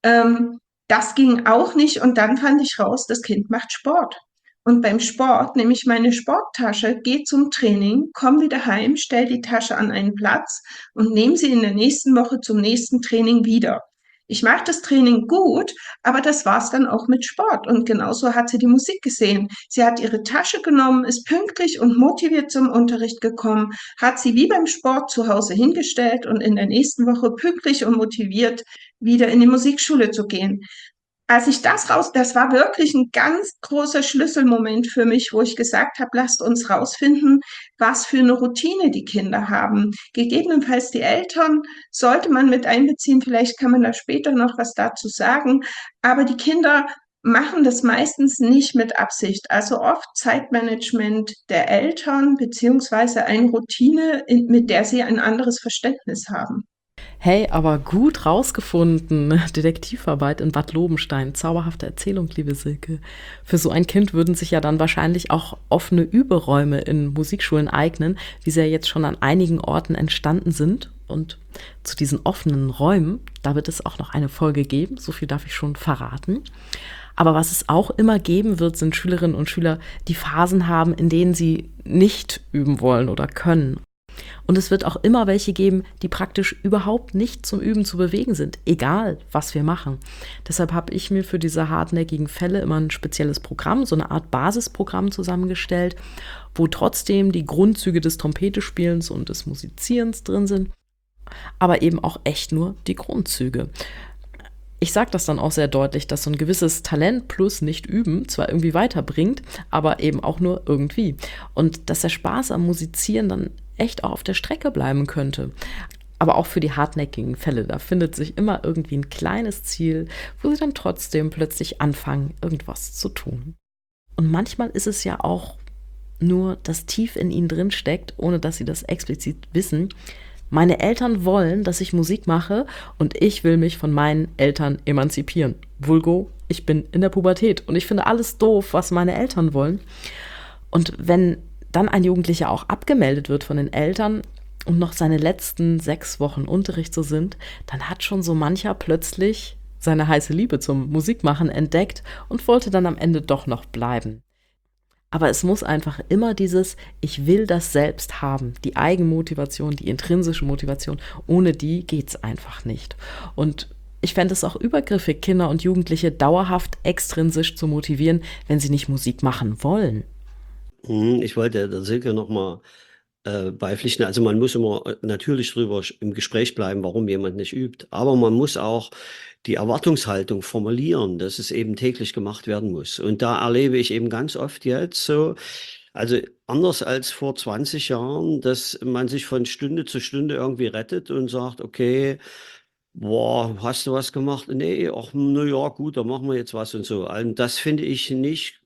Das ging auch nicht. Und dann fand ich raus, das Kind macht Sport. Und beim Sport nehme ich meine Sporttasche, gehe zum Training, komme wieder heim, stelle die Tasche an einen Platz und nehme sie in der nächsten Woche zum nächsten Training wieder. Ich mache das Training gut, aber das war's dann auch mit Sport. Und genauso hat sie die Musik gesehen. Sie hat ihre Tasche genommen, ist pünktlich und motiviert zum Unterricht gekommen, hat sie wie beim Sport zu Hause hingestellt und in der nächsten Woche pünktlich und motiviert wieder in die Musikschule zu gehen. Als ich das war wirklich ein ganz großer Schlüsselmoment für mich, wo ich gesagt habe, lasst uns rausfinden, was für eine Routine die Kinder haben. Gegebenenfalls die Eltern sollte man mit einbeziehen, vielleicht kann man da später noch was dazu sagen, aber die Kinder machen das meistens nicht mit Absicht. Also oft Zeitmanagement der Eltern beziehungsweise eine Routine, mit der sie ein anderes Verständnis haben. Hey, aber gut rausgefunden. Detektivarbeit in Bad Lobenstein. Zauberhafte Erzählung, liebe Silke. Für so ein Kind würden sich ja dann wahrscheinlich auch offene Überräume in Musikschulen eignen, wie sie ja jetzt schon an einigen Orten entstanden sind. Und zu diesen offenen Räumen, da wird es auch noch eine Folge geben. So viel darf ich schon verraten. Aber was es auch immer geben wird, sind Schülerinnen und Schüler, die Phasen haben, in denen sie nicht üben wollen oder können. Und es wird auch immer welche geben, die praktisch überhaupt nicht zum Üben zu bewegen sind, egal was wir machen. Deshalb habe ich mir für diese hartnäckigen Fälle immer ein spezielles Programm, so eine Art Basisprogramm zusammengestellt, wo trotzdem die Grundzüge des Trompetespielens und des Musizierens drin sind, aber eben auch echt nur die Grundzüge. Ich sage das dann auch sehr deutlich, dass so ein gewisses Talent plus nicht üben zwar irgendwie weiterbringt, aber eben auch nur irgendwie. Und dass der Spaß am Musizieren dann echt auch auf der Strecke bleiben könnte. Aber auch für die hartnäckigen Fälle, da findet sich immer irgendwie ein kleines Ziel, wo sie dann trotzdem plötzlich anfangen, irgendwas zu tun. Und manchmal ist es ja auch nur, dass tief in ihnen drin steckt, ohne dass sie das explizit wissen. Meine Eltern wollen, dass ich Musik mache und ich will mich von meinen Eltern emanzipieren. Vulgo, ich bin in der Pubertät und ich finde alles doof, was meine Eltern wollen. Und wenn dann ein Jugendlicher auch abgemeldet wird von den Eltern und noch seine letzten 6 Wochen Unterricht so sind, dann hat schon so mancher plötzlich seine heiße Liebe zum Musikmachen entdeckt und wollte dann am Ende doch noch bleiben. Aber es muss einfach immer dieses Ich will das selbst haben, die Eigenmotivation, die intrinsische Motivation, ohne die geht's einfach nicht. Und ich fände es auch übergriffig, Kinder und Jugendliche dauerhaft extrinsisch zu motivieren, wenn sie nicht Musik machen wollen. Ich wollte der Silke nochmal beipflichten. Also man muss immer natürlich drüber im Gespräch bleiben, warum jemand nicht übt. Aber man muss auch die Erwartungshaltung formulieren, dass es eben täglich gemacht werden muss. Und da erlebe ich eben ganz oft jetzt so, also anders als vor 20 Jahren, dass man sich von Stunde zu Stunde irgendwie rettet und sagt, okay, boah, hast du was gemacht? Nee, ach, na ja, gut, dann machen wir jetzt was und so. Und das finde ich nicht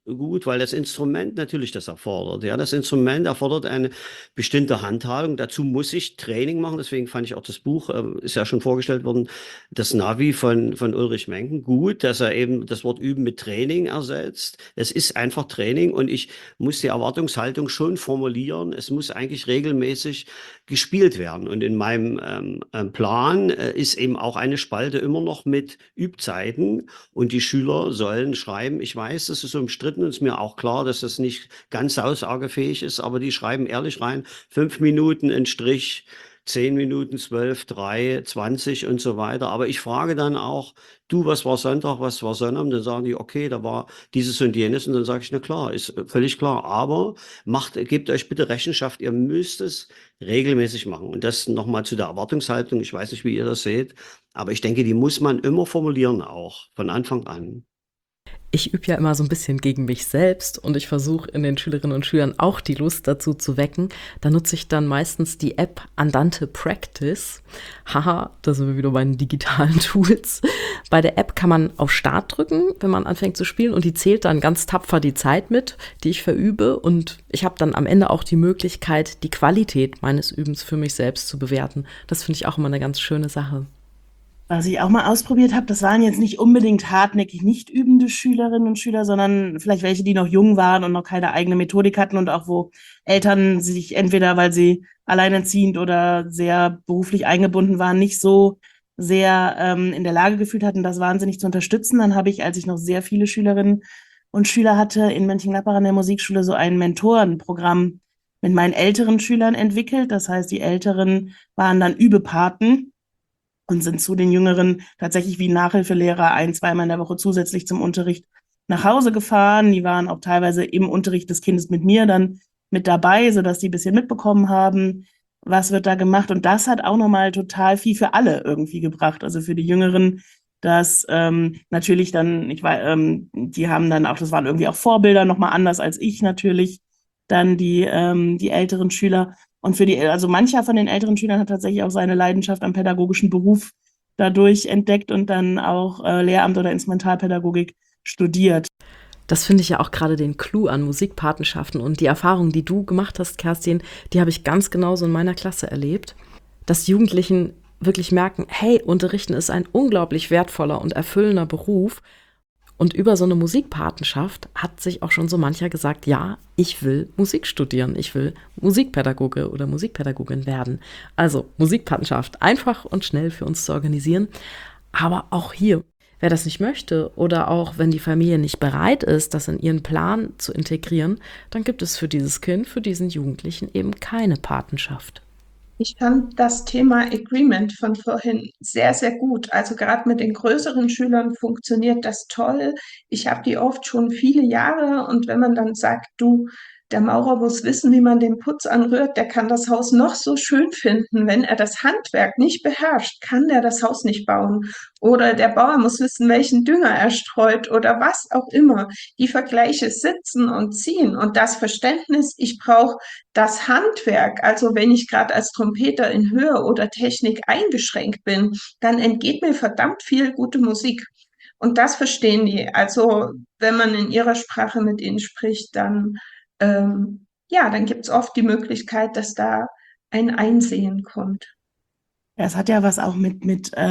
gut, weil das Instrument natürlich das erfordert. Ja, das Instrument erfordert eine bestimmte Handhabung. Dazu muss ich Training machen. Deswegen fand ich auch das Buch, ist ja schon vorgestellt worden, das Navi von Ulrich Menken gut, dass er eben das Wort üben mit Training ersetzt. Es ist einfach Training und ich muss die Erwartungshaltung schon formulieren. Es muss eigentlich regelmäßig gespielt werden. Und in meinem Plan ist eben auch eine Spalte immer noch mit Übzeiten und die Schüler sollen schreiben. Ich weiß, das ist umstritten und ist mir auch klar, dass das nicht ganz aussagefähig ist, aber die schreiben ehrlich rein, 5 Minuten ein Strich, 10 Minuten, 12, 3, 20 und so weiter. Aber ich frage dann auch, du, was war Sonntag, was war Sonntag? Und dann sagen die, okay, da war dieses und jenes. Und dann sage ich, na klar, ist völlig klar. Aber gebt euch bitte Rechenschaft, ihr müsst es regelmäßig machen. Und das nochmal zu der Erwartungshaltung. Ich weiß nicht, wie ihr das seht, aber ich denke, die muss man immer formulieren auch, von Anfang an. Ich übe ja immer so ein bisschen gegen mich selbst und ich versuche in den Schülerinnen und Schülern auch die Lust dazu zu wecken. Da nutze ich dann meistens die App Andante Practice. Haha, da sind wir wieder bei den digitalen Tools. Bei der App kann man auf Start drücken, wenn man anfängt zu spielen und die zählt dann ganz tapfer die Zeit mit, die ich verübe und ich habe dann am Ende auch die Möglichkeit, die Qualität meines Übens für mich selbst zu bewerten. Das finde ich auch immer eine ganz schöne Sache. Was ich auch mal ausprobiert habe, das waren jetzt nicht unbedingt hartnäckig nicht übende Schülerinnen und Schüler, sondern vielleicht welche, die noch jung waren und noch keine eigene Methodik hatten und auch wo Eltern sich entweder, weil sie alleinerziehend oder sehr beruflich eingebunden waren, nicht so sehr in der Lage gefühlt hatten, das wahnsinnig zu unterstützen. Dann habe ich, als ich noch sehr viele Schülerinnen und Schüler hatte, in Mönchengladbach an der Musikschule so ein Mentorenprogramm mit meinen älteren Schülern entwickelt. Das heißt, die Älteren waren dann Übepaten und sind zu den Jüngeren tatsächlich wie Nachhilfelehrer 1-2 Mal in der Woche zusätzlich zum Unterricht nach Hause gefahren. Die waren auch teilweise im Unterricht des Kindes mit mir dann mit dabei, sodass die ein bisschen mitbekommen haben, was wird da gemacht. Und das hat auch nochmal total viel für alle irgendwie gebracht. Also für die Jüngeren, dass natürlich dann, die haben dann auch, das waren irgendwie auch Vorbilder, nochmal anders als ich natürlich, dann die älteren Schüler. Und also mancher von den älteren Schülern hat tatsächlich auch seine Leidenschaft am pädagogischen Beruf dadurch entdeckt und dann auch Lehramt oder Instrumentalpädagogik studiert. Das finde ich ja auch gerade den Clou an Musikpatenschaften und die Erfahrung, die du gemacht hast, Kerstin, die habe ich ganz genauso in meiner Klasse erlebt, dass Jugendlichen wirklich merken, hey, Unterrichten ist ein unglaublich wertvoller und erfüllender Beruf. Und über so eine Musikpatenschaft hat sich auch schon so mancher gesagt, ja, ich will Musik studieren, ich will Musikpädagoge oder Musikpädagogin werden. Also Musikpatenschaft, einfach und schnell für uns zu organisieren. Aber auch hier, wer das nicht möchte oder auch wenn die Familie nicht bereit ist, das in ihren Plan zu integrieren, dann gibt es für dieses Kind, für diesen Jugendlichen eben keine Patenschaft. Ich fand das Thema Agreement von vorhin sehr, sehr gut. Also gerade mit den größeren Schülern funktioniert das toll. Ich habe die oft schon viele Jahre und wenn man dann sagt, du, der Maurer muss wissen, wie man den Putz anrührt, der kann das Haus noch so schön finden. Wenn er das Handwerk nicht beherrscht, kann der das Haus nicht bauen. Oder der Bauer muss wissen, welchen Dünger er streut oder was auch immer. Die Vergleiche sitzen und ziehen und das Verständnis, ich brauche das Handwerk, also wenn ich gerade als Trompeter in Höhe oder Technik eingeschränkt bin, dann entgeht mir verdammt viel gute Musik. Und das verstehen die. Also wenn man in ihrer Sprache mit ihnen spricht, dann ja, dann gibt es oft die Möglichkeit, dass da ein Einsehen kommt. Ja, es hat ja was auch mit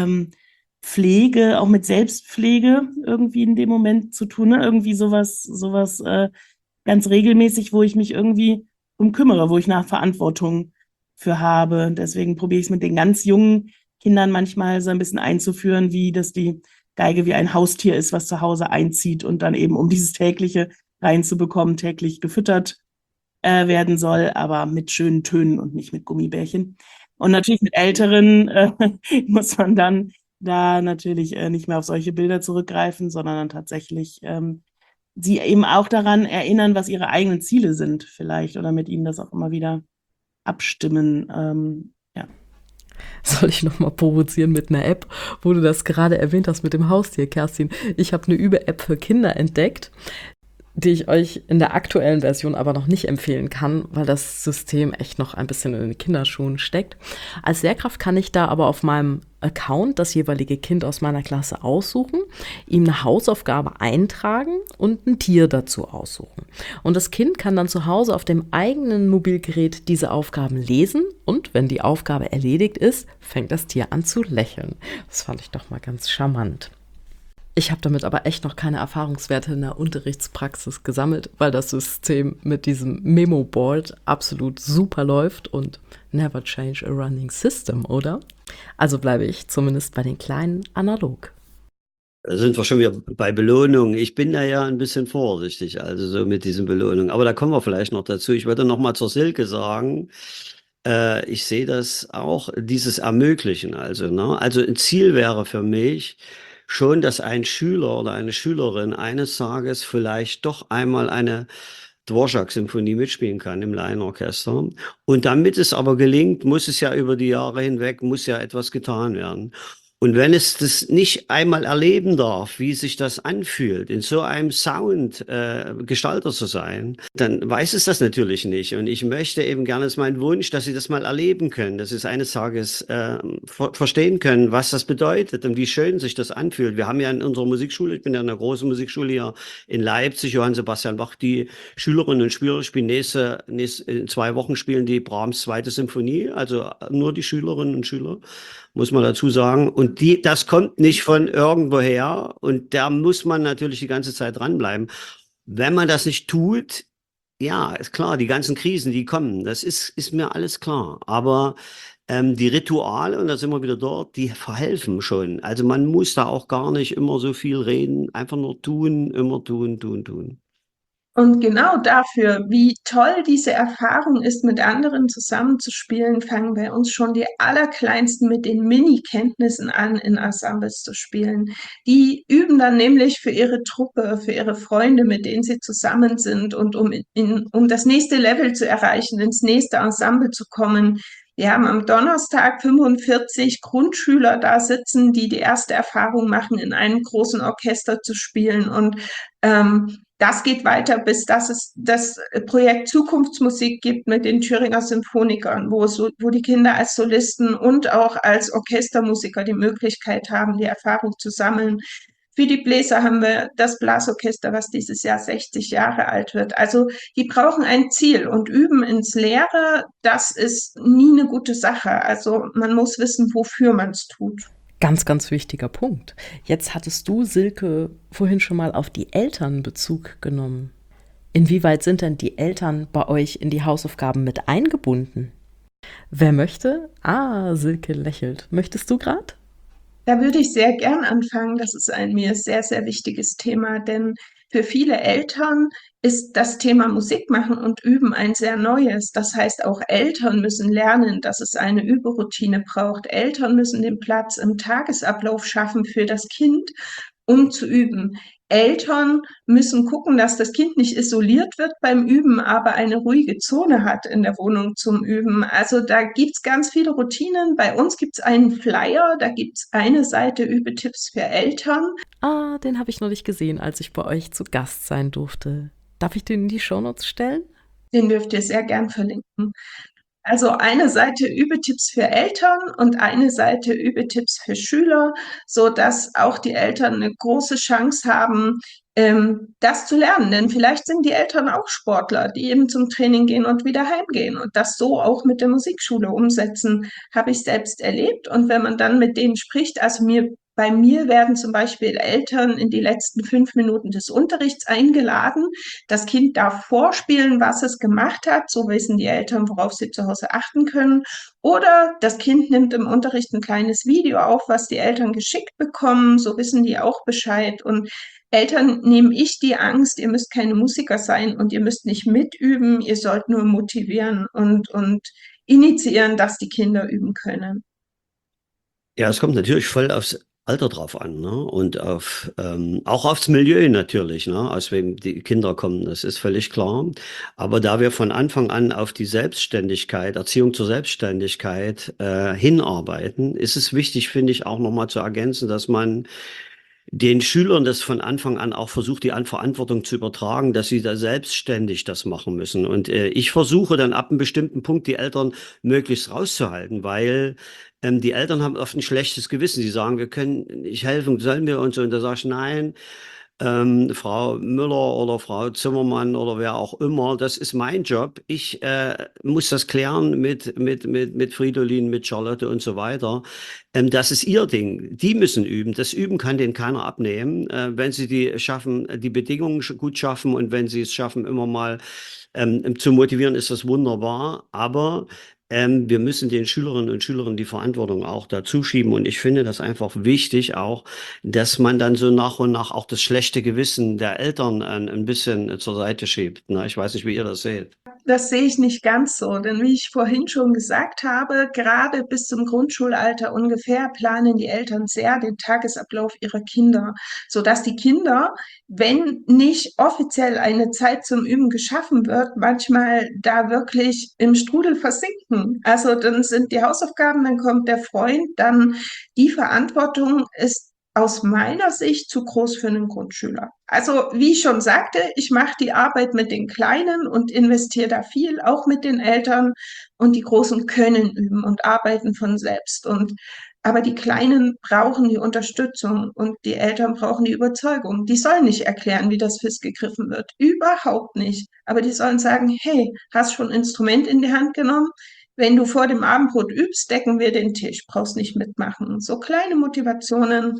Pflege, auch mit Selbstpflege irgendwie in dem Moment zu tun, ne? Irgendwie sowas ganz regelmäßig, wo ich mich irgendwie um kümmere, wo ich eine Verantwortung für habe. Deswegen probiere ich es mit den ganz jungen Kindern manchmal so ein bisschen einzuführen, wie dass die Geige wie ein Haustier ist, was zu Hause einzieht und dann eben, um dieses tägliche reinzubekommen, täglich gefüttert werden soll, aber mit schönen Tönen und nicht mit Gummibärchen. Und natürlich mit Älteren muss man dann da natürlich nicht mehr auf solche Bilder zurückgreifen, sondern dann tatsächlich sie eben auch daran erinnern, was ihre eigenen Ziele sind vielleicht oder mit ihnen das auch immer wieder abstimmen. Ja. Soll ich nochmal provozieren mit einer App, wo du das gerade erwähnt hast mit dem Haustier, Kerstin? Ich habe eine Übe-App für Kinder entdeckt. die ich euch in der aktuellen Version aber noch nicht empfehlen kann, weil das System echt noch ein bisschen in den Kinderschuhen steckt. Als Lehrkraft kann ich da aber auf meinem Account das jeweilige Kind aus meiner Klasse aussuchen, ihm eine Hausaufgabe eintragen und ein Tier dazu aussuchen. Und das Kind kann dann zu Hause auf dem eigenen Mobilgerät diese Aufgaben lesen und wenn die Aufgabe erledigt ist, fängt das Tier an zu lächeln. Das fand ich doch mal ganz charmant. Ich habe damit aber echt noch keine Erfahrungswerte in der Unterrichtspraxis gesammelt, weil das System mit diesem Memo-Board absolut super läuft und never change a running system, oder? Also bleibe ich zumindest bei den Kleinen analog. Da sind wir schon wieder bei Belohnungen. Ich bin da ja ein bisschen vorsichtig, also so mit diesen Belohnungen. Aber da kommen wir vielleicht noch dazu. Ich würde noch mal zur Silke sagen, ich sehe das auch, dieses Ermöglichen. Also, ne? Also ein Ziel wäre für mich schon, dass ein Schüler oder eine Schülerin eines Tages vielleicht doch einmal eine Dvorak-Symphonie mitspielen kann im Laienorchester. Und damit es aber gelingt, muss es ja über die Jahre hinweg, muss ja etwas getan werden. Und wenn es das nicht einmal erleben darf, wie sich das anfühlt, in so einem Sound Gestalter zu sein, dann weiß es das natürlich nicht. Und ich möchte eben gerne, das ist mein Wunsch, dass sie das mal erleben können, dass sie es eines Tages verstehen können, was das bedeutet und wie schön sich das anfühlt. Wir haben ja in unserer Musikschule, ich bin ja in einer großen Musikschule hier in Leipzig, Johann Sebastian Bach, die Schülerinnen und Schüler spielen in 2 Wochen spielen die Brahms 2. Symphonie, also nur die Schülerinnen und Schüler, muss man dazu sagen. Und das kommt nicht von irgendwoher und da muss man natürlich die ganze Zeit dranbleiben. Wenn man das nicht tut, ja, ist klar, die ganzen Krisen, die kommen, das ist mir alles klar. Aber die Rituale, und da sind wir wieder dort, die verhelfen schon. Also man muss da auch gar nicht immer so viel reden, einfach nur tun, immer tun, tun, tun. Und genau dafür, wie toll diese Erfahrung ist, mit anderen zusammenzuspielen, fangen bei uns schon die Allerkleinsten mit den Mini-Kenntnissen an, in Ensembles zu spielen. Die üben dann nämlich für ihre Truppe, für ihre Freunde, mit denen sie zusammen sind und um das nächste Level zu erreichen, ins nächste Ensemble zu kommen. Wir haben am Donnerstag 45 Grundschüler da sitzen, die erste Erfahrung machen, in einem großen Orchester zu spielen und das geht weiter, bis dass es das Projekt Zukunftsmusik gibt mit den Thüringer Symphonikern, wo die Kinder als Solisten und auch als Orchestermusiker die Möglichkeit haben, die Erfahrung zu sammeln. Für die Bläser haben wir das Blasorchester, was dieses Jahr 60 Jahre alt wird. Also die brauchen ein Ziel und üben ins Leere, das ist nie eine gute Sache. Also man muss wissen, wofür man es tut. Ganz, ganz wichtiger Punkt. Jetzt hattest du, Silke, vorhin schon mal auf die Eltern Bezug genommen. Inwieweit sind denn die Eltern bei euch in die Hausaufgaben mit eingebunden? Wer möchte? Ah, Silke lächelt. Möchtest du gerade? Da würde ich sehr gern anfangen. Das ist ein mir sehr, sehr wichtiges Thema, denn für viele Eltern ist das Thema Musik machen und üben ein sehr neues. Das heißt, auch Eltern müssen lernen, dass es eine Überroutine braucht. Eltern müssen den Platz im Tagesablauf schaffen für das Kind, um zu üben. Eltern müssen gucken, dass das Kind nicht isoliert wird beim Üben, aber eine ruhige Zone hat in der Wohnung zum Üben. Also da gibt's ganz viele Routinen. Bei uns gibt's einen Flyer, da gibt's eine Seite Übetipps für Eltern. Ah, den habe ich noch nicht gesehen, als ich bei euch zu Gast sein durfte. Darf ich den in die Shownotes stellen? Den dürft ihr sehr gern verlinken. Also eine Seite Übetipps für Eltern und eine Seite Übetipps für Schüler, so dass auch die Eltern eine große Chance haben, das zu lernen. Denn vielleicht sind die Eltern auch Sportler, die eben zum Training gehen und wieder heimgehen und das so auch mit der Musikschule umsetzen, habe ich selbst erlebt. Und wenn man dann mit denen spricht, also bei mir werden zum Beispiel Eltern in die letzten 5 Minuten des Unterrichts eingeladen. Das Kind darf vorspielen, was es gemacht hat. So wissen die Eltern, worauf sie zu Hause achten können. Oder das Kind nimmt im Unterricht ein kleines Video auf, was die Eltern geschickt bekommen. So wissen die auch Bescheid. Und Eltern nehme ich die Angst, ihr müsst keine Musiker sein und ihr müsst nicht mitüben. Ihr sollt nur motivieren und initiieren, dass die Kinder üben können. Ja, es kommt natürlich voll aufs Alter drauf an, ne? Und auch aufs Milieu natürlich, ne? Aus wem die Kinder kommen, das ist völlig klar. Aber da wir von Anfang an auf die Selbstständigkeit, Erziehung zur Selbstständigkeit hinarbeiten, ist es wichtig, finde ich, auch nochmal zu ergänzen, dass man den Schülern das von Anfang an auch versucht, die Verantwortung zu übertragen, dass sie da selbstständig das machen müssen. Und ich versuche dann ab einem bestimmten Punkt die Eltern möglichst rauszuhalten, weil die Eltern haben oft ein schlechtes Gewissen. Sie sagen, wir können nicht helfen, sollen wir und so. Und da sage ich, nein, Frau Müller oder Frau Zimmermann oder wer auch immer, das ist mein Job. Ich muss das klären mit Fridolin, mit Charlotte und so weiter. Das ist ihr Ding. Die müssen üben. Das Üben kann denen keiner abnehmen. Wenn sie die schaffen, die Bedingungen gut schaffen und wenn sie es schaffen, immer mal zu motivieren, ist das wunderbar. Aber wir müssen den Schülerinnen und Schülern die Verantwortung auch dazu schieben. Und ich finde das einfach wichtig auch, dass man dann so nach und nach auch das schlechte Gewissen der Eltern ein bisschen zur Seite schiebt. Na, ich weiß nicht, wie ihr das seht. Das sehe ich nicht ganz so, denn wie ich vorhin schon gesagt habe, gerade bis zum Grundschulalter ungefähr planen die Eltern sehr den Tagesablauf ihrer Kinder, sodass die Kinder, wenn nicht offiziell eine Zeit zum Üben geschaffen wird, manchmal da wirklich im Strudel versinken. Also dann sind die Hausaufgaben, dann kommt der Freund, dann die Verantwortung ist aus meiner Sicht zu groß für einen Grundschüler. Also wie ich schon sagte, ich mache die Arbeit mit den Kleinen und investiere da viel, auch mit den Eltern. Und die Großen können üben und arbeiten von selbst. Aber die Kleinen brauchen die Unterstützung und die Eltern brauchen die Überzeugung. Die sollen nicht erklären, wie das Fiss gegriffen wird. Überhaupt nicht. Aber die sollen sagen, hey, hast schon ein Instrument in die Hand genommen? Wenn du vor dem Abendbrot übst, decken wir den Tisch, brauchst nicht mitmachen. So kleine Motivationen,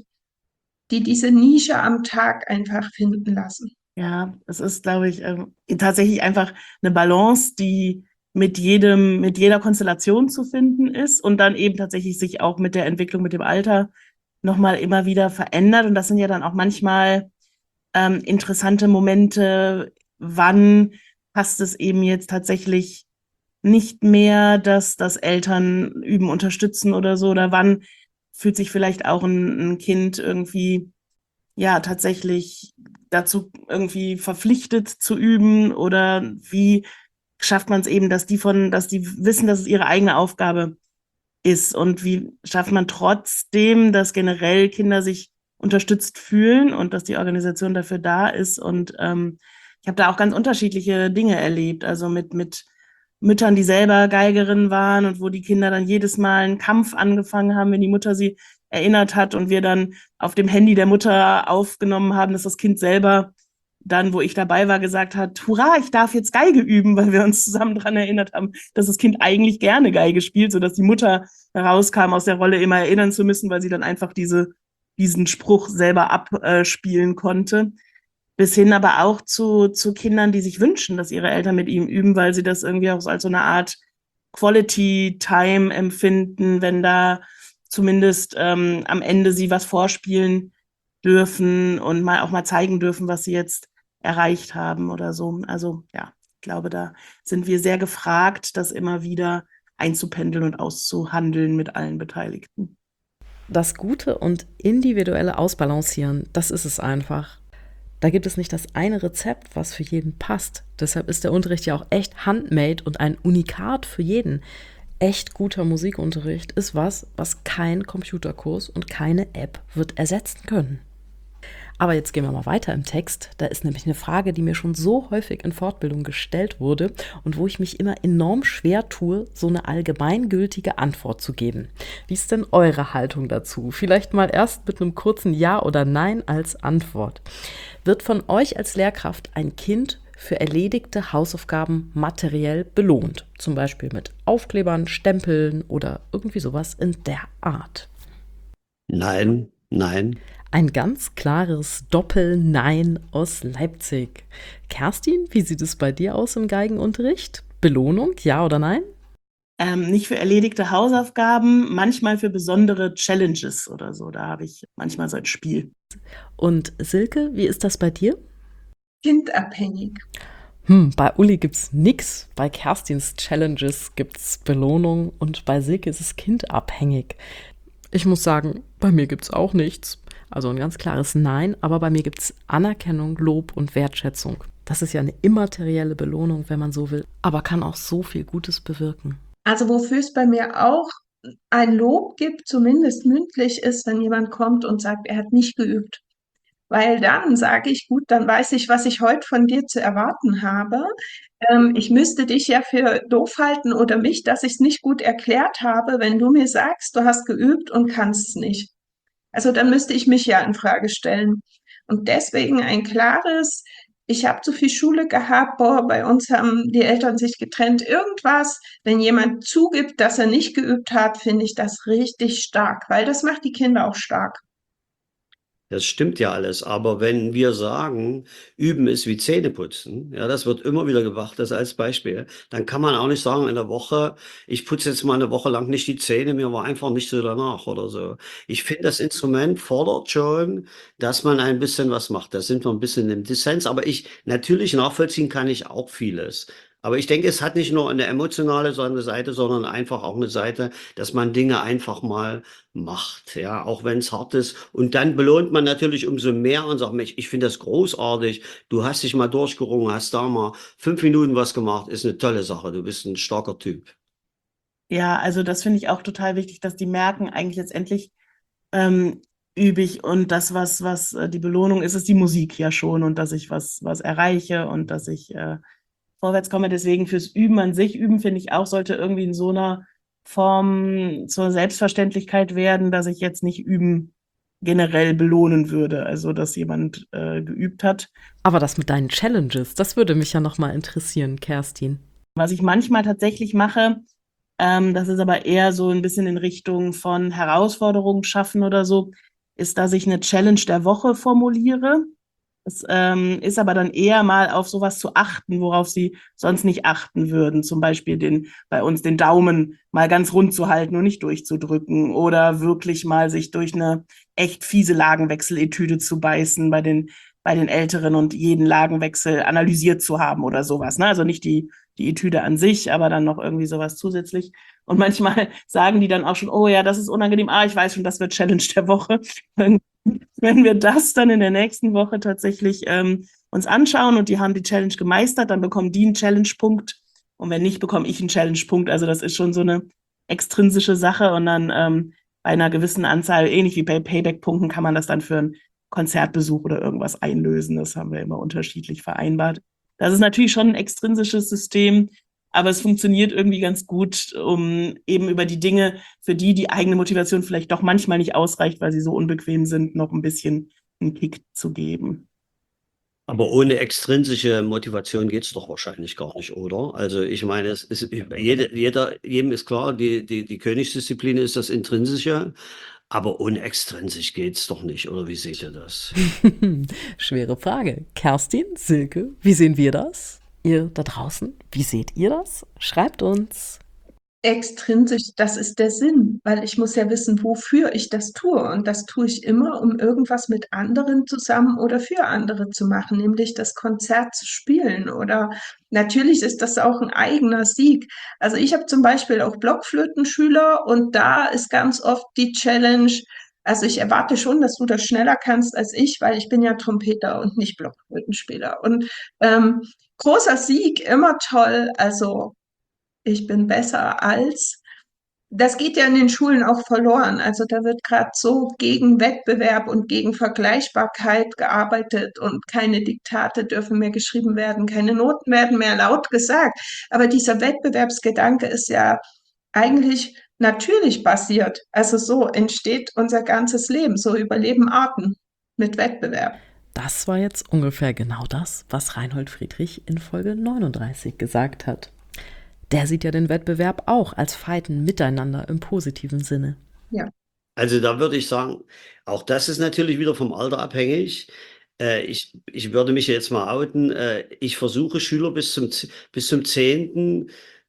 die diese Nische am Tag einfach finden lassen. Ja, es ist, glaube ich, tatsächlich einfach eine Balance, die mit jeder Konstellation zu finden ist und dann eben tatsächlich sich auch mit der Entwicklung, mit dem Alter nochmal immer wieder verändert. Und das sind ja dann auch manchmal interessante Momente, wann passt es eben jetzt tatsächlich nicht mehr, dass das Eltern üben, unterstützen oder so, oder wann fühlt sich vielleicht auch ein Kind irgendwie ja tatsächlich dazu irgendwie verpflichtet zu üben, oder wie schafft man es eben, dass die wissen, dass es ihre eigene Aufgabe ist, und wie schafft man trotzdem, dass generell Kinder sich unterstützt fühlen und dass die Organisation dafür da ist. Und ich habe da auch ganz unterschiedliche Dinge erlebt, also mit Müttern, die selber Geigerinnen waren und wo die Kinder dann jedes Mal einen Kampf angefangen haben, wenn die Mutter sie erinnert hat und wir dann auf dem Handy der Mutter aufgenommen haben, dass das Kind selber dann, wo ich dabei war, gesagt hat, hurra, ich darf jetzt Geige üben, weil wir uns zusammen daran erinnert haben, dass das Kind eigentlich gerne Geige spielt, sodass die Mutter herauskam aus der Rolle, immer erinnern zu müssen, weil sie dann einfach diesen Spruch selber abspielen konnte. Bis hin aber auch zu Kindern, die sich wünschen, dass ihre Eltern mit ihm üben, weil sie das irgendwie auch als so eine Art Quality Time empfinden, wenn da zumindest am Ende sie was vorspielen dürfen und auch mal zeigen dürfen, was sie jetzt erreicht haben oder so. Also ja, ich glaube, da sind wir sehr gefragt, das immer wieder einzupendeln und auszuhandeln mit allen Beteiligten. Das Gute und individuelle Ausbalancieren, das ist es einfach. Da gibt es nicht das eine Rezept, was für jeden passt. Deshalb ist der Unterricht ja auch echt handmade und ein Unikat für jeden. Echt guter Musikunterricht ist was kein Computerkurs und keine App wird ersetzen können. Aber jetzt gehen wir mal weiter im Text. Da ist nämlich eine Frage, die mir schon so häufig in Fortbildung gestellt wurde und wo ich mich immer enorm schwer tue, so eine allgemeingültige Antwort zu geben. Wie ist denn eure Haltung dazu? Vielleicht mal erst mit einem kurzen Ja oder Nein als Antwort. Wird von euch als Lehrkraft ein Kind für erledigte Hausaufgaben materiell belohnt? Zum Beispiel mit Aufklebern, Stempeln oder irgendwie sowas in der Art? Nein, nein. Ein ganz klares Doppel-Nein aus Leipzig. Kerstin, wie sieht es bei dir aus im Geigenunterricht? Belohnung, ja oder nein? Nicht für erledigte Hausaufgaben, manchmal für besondere Challenges oder so. Da habe ich manchmal so ein Spiel. Und Silke, wie ist das bei dir? Kindabhängig. Bei Uli gibt's nix, bei Kerstins Challenges gibt's Belohnung und bei Silke ist es kindabhängig. Ich muss sagen, bei mir gibt's auch nichts. Also ein ganz klares Nein, aber bei mir gibt's Anerkennung, Lob und Wertschätzung. Das ist ja eine immaterielle Belohnung, wenn man so will, aber kann auch so viel Gutes bewirken. Also wofür es bei mir auch ein Lob gibt, zumindest mündlich, ist, wenn jemand kommt und sagt, er hat nicht geübt. weil dann sage ich, gut, dann weiß ich, was ich heute von dir zu erwarten habe. Ich müsste dich ja für doof halten oder mich, dass ich es nicht gut erklärt habe, wenn du mir sagst, du hast geübt und kannst es nicht. Also dann müsste ich mich ja in Frage stellen. Und deswegen ein klares, ich habe zu viel Schule gehabt, boah, bei uns haben die Eltern sich getrennt, irgendwas. Wenn jemand zugibt, dass er nicht geübt hat, finde ich das richtig stark, weil das macht die Kinder auch stark. Das stimmt ja alles, aber wenn wir sagen, üben ist wie Zähneputzen, ja, das wird immer wieder gebracht, das als Beispiel, dann kann man auch nicht sagen in der Woche, ich putze jetzt mal eine Woche lang nicht die Zähne, mir war einfach nicht so danach oder so. Ich finde, das Instrument fordert schon, dass man ein bisschen was macht. Da sind wir ein bisschen im Dissens, aber natürlich nachvollziehen kann ich auch vieles. Aber ich denke, es hat nicht nur eine emotionale Seite, sondern einfach auch eine Seite, dass man Dinge einfach mal macht, ja, auch wenn es hart ist. Und dann belohnt man natürlich umso mehr und sagt, Mensch, ich finde das großartig. Du hast dich mal durchgerungen, hast da mal 5 Minuten was gemacht, ist eine tolle Sache. Du bist ein starker Typ. Ja, also das finde ich auch total wichtig, dass die merken, eigentlich letztendlich übe ich und das, was die Belohnung ist, ist die Musik ja schon und dass ich was erreiche und dass ich vorwärts komme. Deswegen fürs Üben an sich, Üben finde ich auch, sollte irgendwie in so einer Form zur Selbstverständlichkeit werden, dass ich jetzt nicht Üben generell belohnen würde. Also, dass jemand geübt hat. Aber das mit deinen Challenges, das würde mich ja nochmal interessieren, Kerstin. Was ich manchmal tatsächlich mache, das ist aber eher so ein bisschen in Richtung von Herausforderungen schaffen oder so, ist, dass ich eine Challenge der Woche formuliere. Das ist aber dann eher mal auf sowas zu achten, worauf sie sonst nicht achten würden. Zum Beispiel bei uns den Daumen mal ganz rund zu halten und nicht durchzudrücken oder wirklich mal sich durch eine echt fiese Lagenwechseletüde zu beißen bei den Älteren und jeden Lagenwechsel analysiert zu haben oder sowas. Ne? Also nicht die Etüde an sich, aber dann noch irgendwie sowas zusätzlich. Und manchmal sagen die dann auch schon, oh ja, das ist unangenehm. Ah, ich weiß schon, das wird Challenge der Woche. Wenn wir das dann in der nächsten Woche tatsächlich uns anschauen und die haben die Challenge gemeistert, dann bekommen die einen Challenge-Punkt und wenn nicht, bekomme ich einen Challenge-Punkt. Also das ist schon so eine extrinsische Sache und dann bei einer gewissen Anzahl, ähnlich wie bei Payback-Punkten, kann man das dann für einen Konzertbesuch oder irgendwas einlösen. Das haben wir immer unterschiedlich vereinbart. Das ist natürlich schon ein extrinsisches System, aber es funktioniert irgendwie ganz gut, um eben über die Dinge, für die eigene Motivation vielleicht doch manchmal nicht ausreicht, weil sie so unbequem sind, noch ein bisschen einen Kick zu geben. Aber ohne extrinsische Motivation geht's doch wahrscheinlich gar nicht, oder? Also ich meine, es ist, jedem ist klar, die Königsdisziplin ist das Intrinsische, aber ohne extrinsisch geht's doch nicht, oder wie seht ihr das? Schwere Frage. Kerstin, Silke, wie sehen wir das? Ihr da draußen, wie seht ihr das? Schreibt uns. Extrinsisch, das ist der Sinn, weil ich muss ja wissen, wofür ich das tue. Und das tue ich immer, um irgendwas mit anderen zusammen oder für andere zu machen, nämlich das Konzert zu spielen. Oder natürlich ist das auch ein eigener Sieg. Also ich habe zum Beispiel auch Blockflötenschüler und da ist ganz oft die Challenge, also ich erwarte schon, dass du das schneller kannst als ich, weil ich bin ja Trompeter und nicht Blockflötenspieler. Und großer Sieg, immer toll. Also ich bin besser als. Das geht ja in den Schulen auch verloren. Also da wird gerade so gegen Wettbewerb und gegen Vergleichbarkeit gearbeitet und keine Diktate dürfen mehr geschrieben werden, keine Noten werden mehr laut gesagt. Aber dieser Wettbewerbsgedanke ist ja eigentlich natürlich basiert. Also so entsteht unser ganzes Leben. So überleben Arten mit Wettbewerb. Das war jetzt ungefähr genau das, was Reinhold Friedrich in Folge 39 gesagt hat. Der sieht ja den Wettbewerb auch als Fighten miteinander im positiven Sinne. Ja. Also da würde ich sagen, auch das ist natürlich wieder vom Alter abhängig. Ich würde mich jetzt mal outen. Ich versuche Schüler bis zum 10.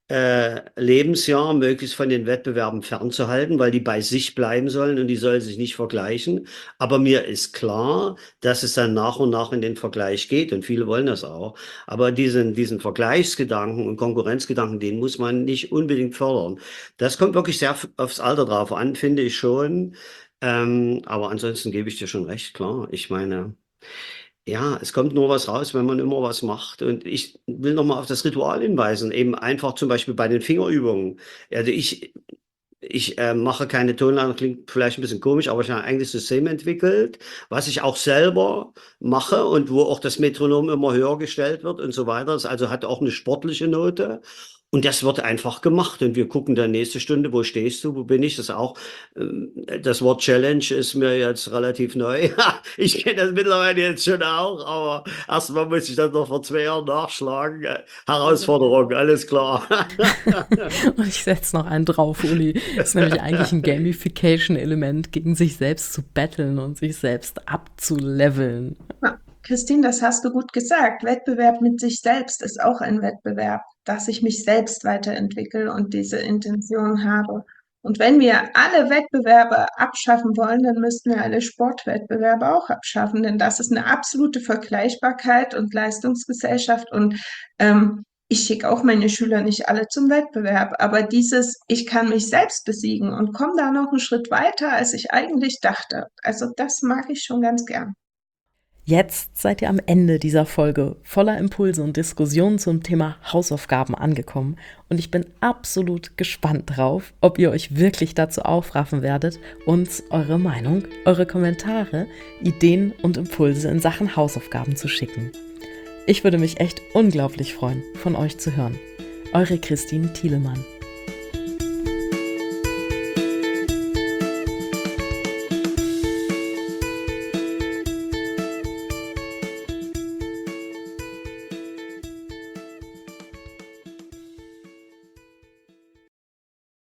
Lebensjahr möglichst von den Wettbewerben fernzuhalten, weil die bei sich bleiben sollen und die sollen sich nicht vergleichen. Aber mir ist klar, dass es dann nach und nach in den Vergleich geht und viele wollen das auch. Aber diesen Vergleichsgedanken und Konkurrenzgedanken, den muss man nicht unbedingt fördern. Das kommt wirklich sehr aufs Alter drauf an, finde ich schon. Aber ansonsten gebe ich dir schon recht, klar. Ich meine, ja, es kommt nur was raus, wenn man immer was macht. Und ich will nochmal auf das Ritual hinweisen, eben einfach zum Beispiel bei den Fingerübungen. Also Ich mache keine Tonleiter, klingt vielleicht ein bisschen komisch, aber ich habe ein eigenes System entwickelt, was ich auch selber mache und wo auch das Metronom immer höher gestellt wird und so weiter. Das also hat auch eine sportliche Note. Und das wird einfach gemacht. Und wir gucken dann nächste Stunde, wo stehst du, wo bin ich? Das Wort Challenge ist mir jetzt relativ neu. Ich kenne das mittlerweile jetzt schon auch, aber erstmal muss ich das noch vor 2 Jahren nachschlagen. Herausforderung, alles klar. Und ich setze noch einen drauf, Uli. Das ist nämlich eigentlich ein Gamification-Element, gegen sich selbst zu battlen und sich selbst abzuleveln. Ja, Christine, das hast du gut gesagt. Wettbewerb mit sich selbst ist auch ein Wettbewerb, dass ich mich selbst weiterentwickle und diese Intention habe. Und wenn wir alle Wettbewerbe abschaffen wollen, dann müssten wir alle Sportwettbewerbe auch abschaffen, denn das ist eine absolute Vergleichbarkeit und Leistungsgesellschaft. Und ich schicke auch meine Schüler nicht alle zum Wettbewerb, aber ich kann mich selbst besiegen und komme da noch einen Schritt weiter, als ich eigentlich dachte. Also das mag ich schon ganz gern. Jetzt seid ihr am Ende dieser Folge voller Impulse und Diskussionen zum Thema Hausaufgaben angekommen und ich bin absolut gespannt drauf, ob ihr euch wirklich dazu aufraffen werdet, uns eure Meinung, eure Kommentare, Ideen und Impulse in Sachen Hausaufgaben zu schicken. Ich würde mich echt unglaublich freuen, von euch zu hören. Eure Christine Thielemann.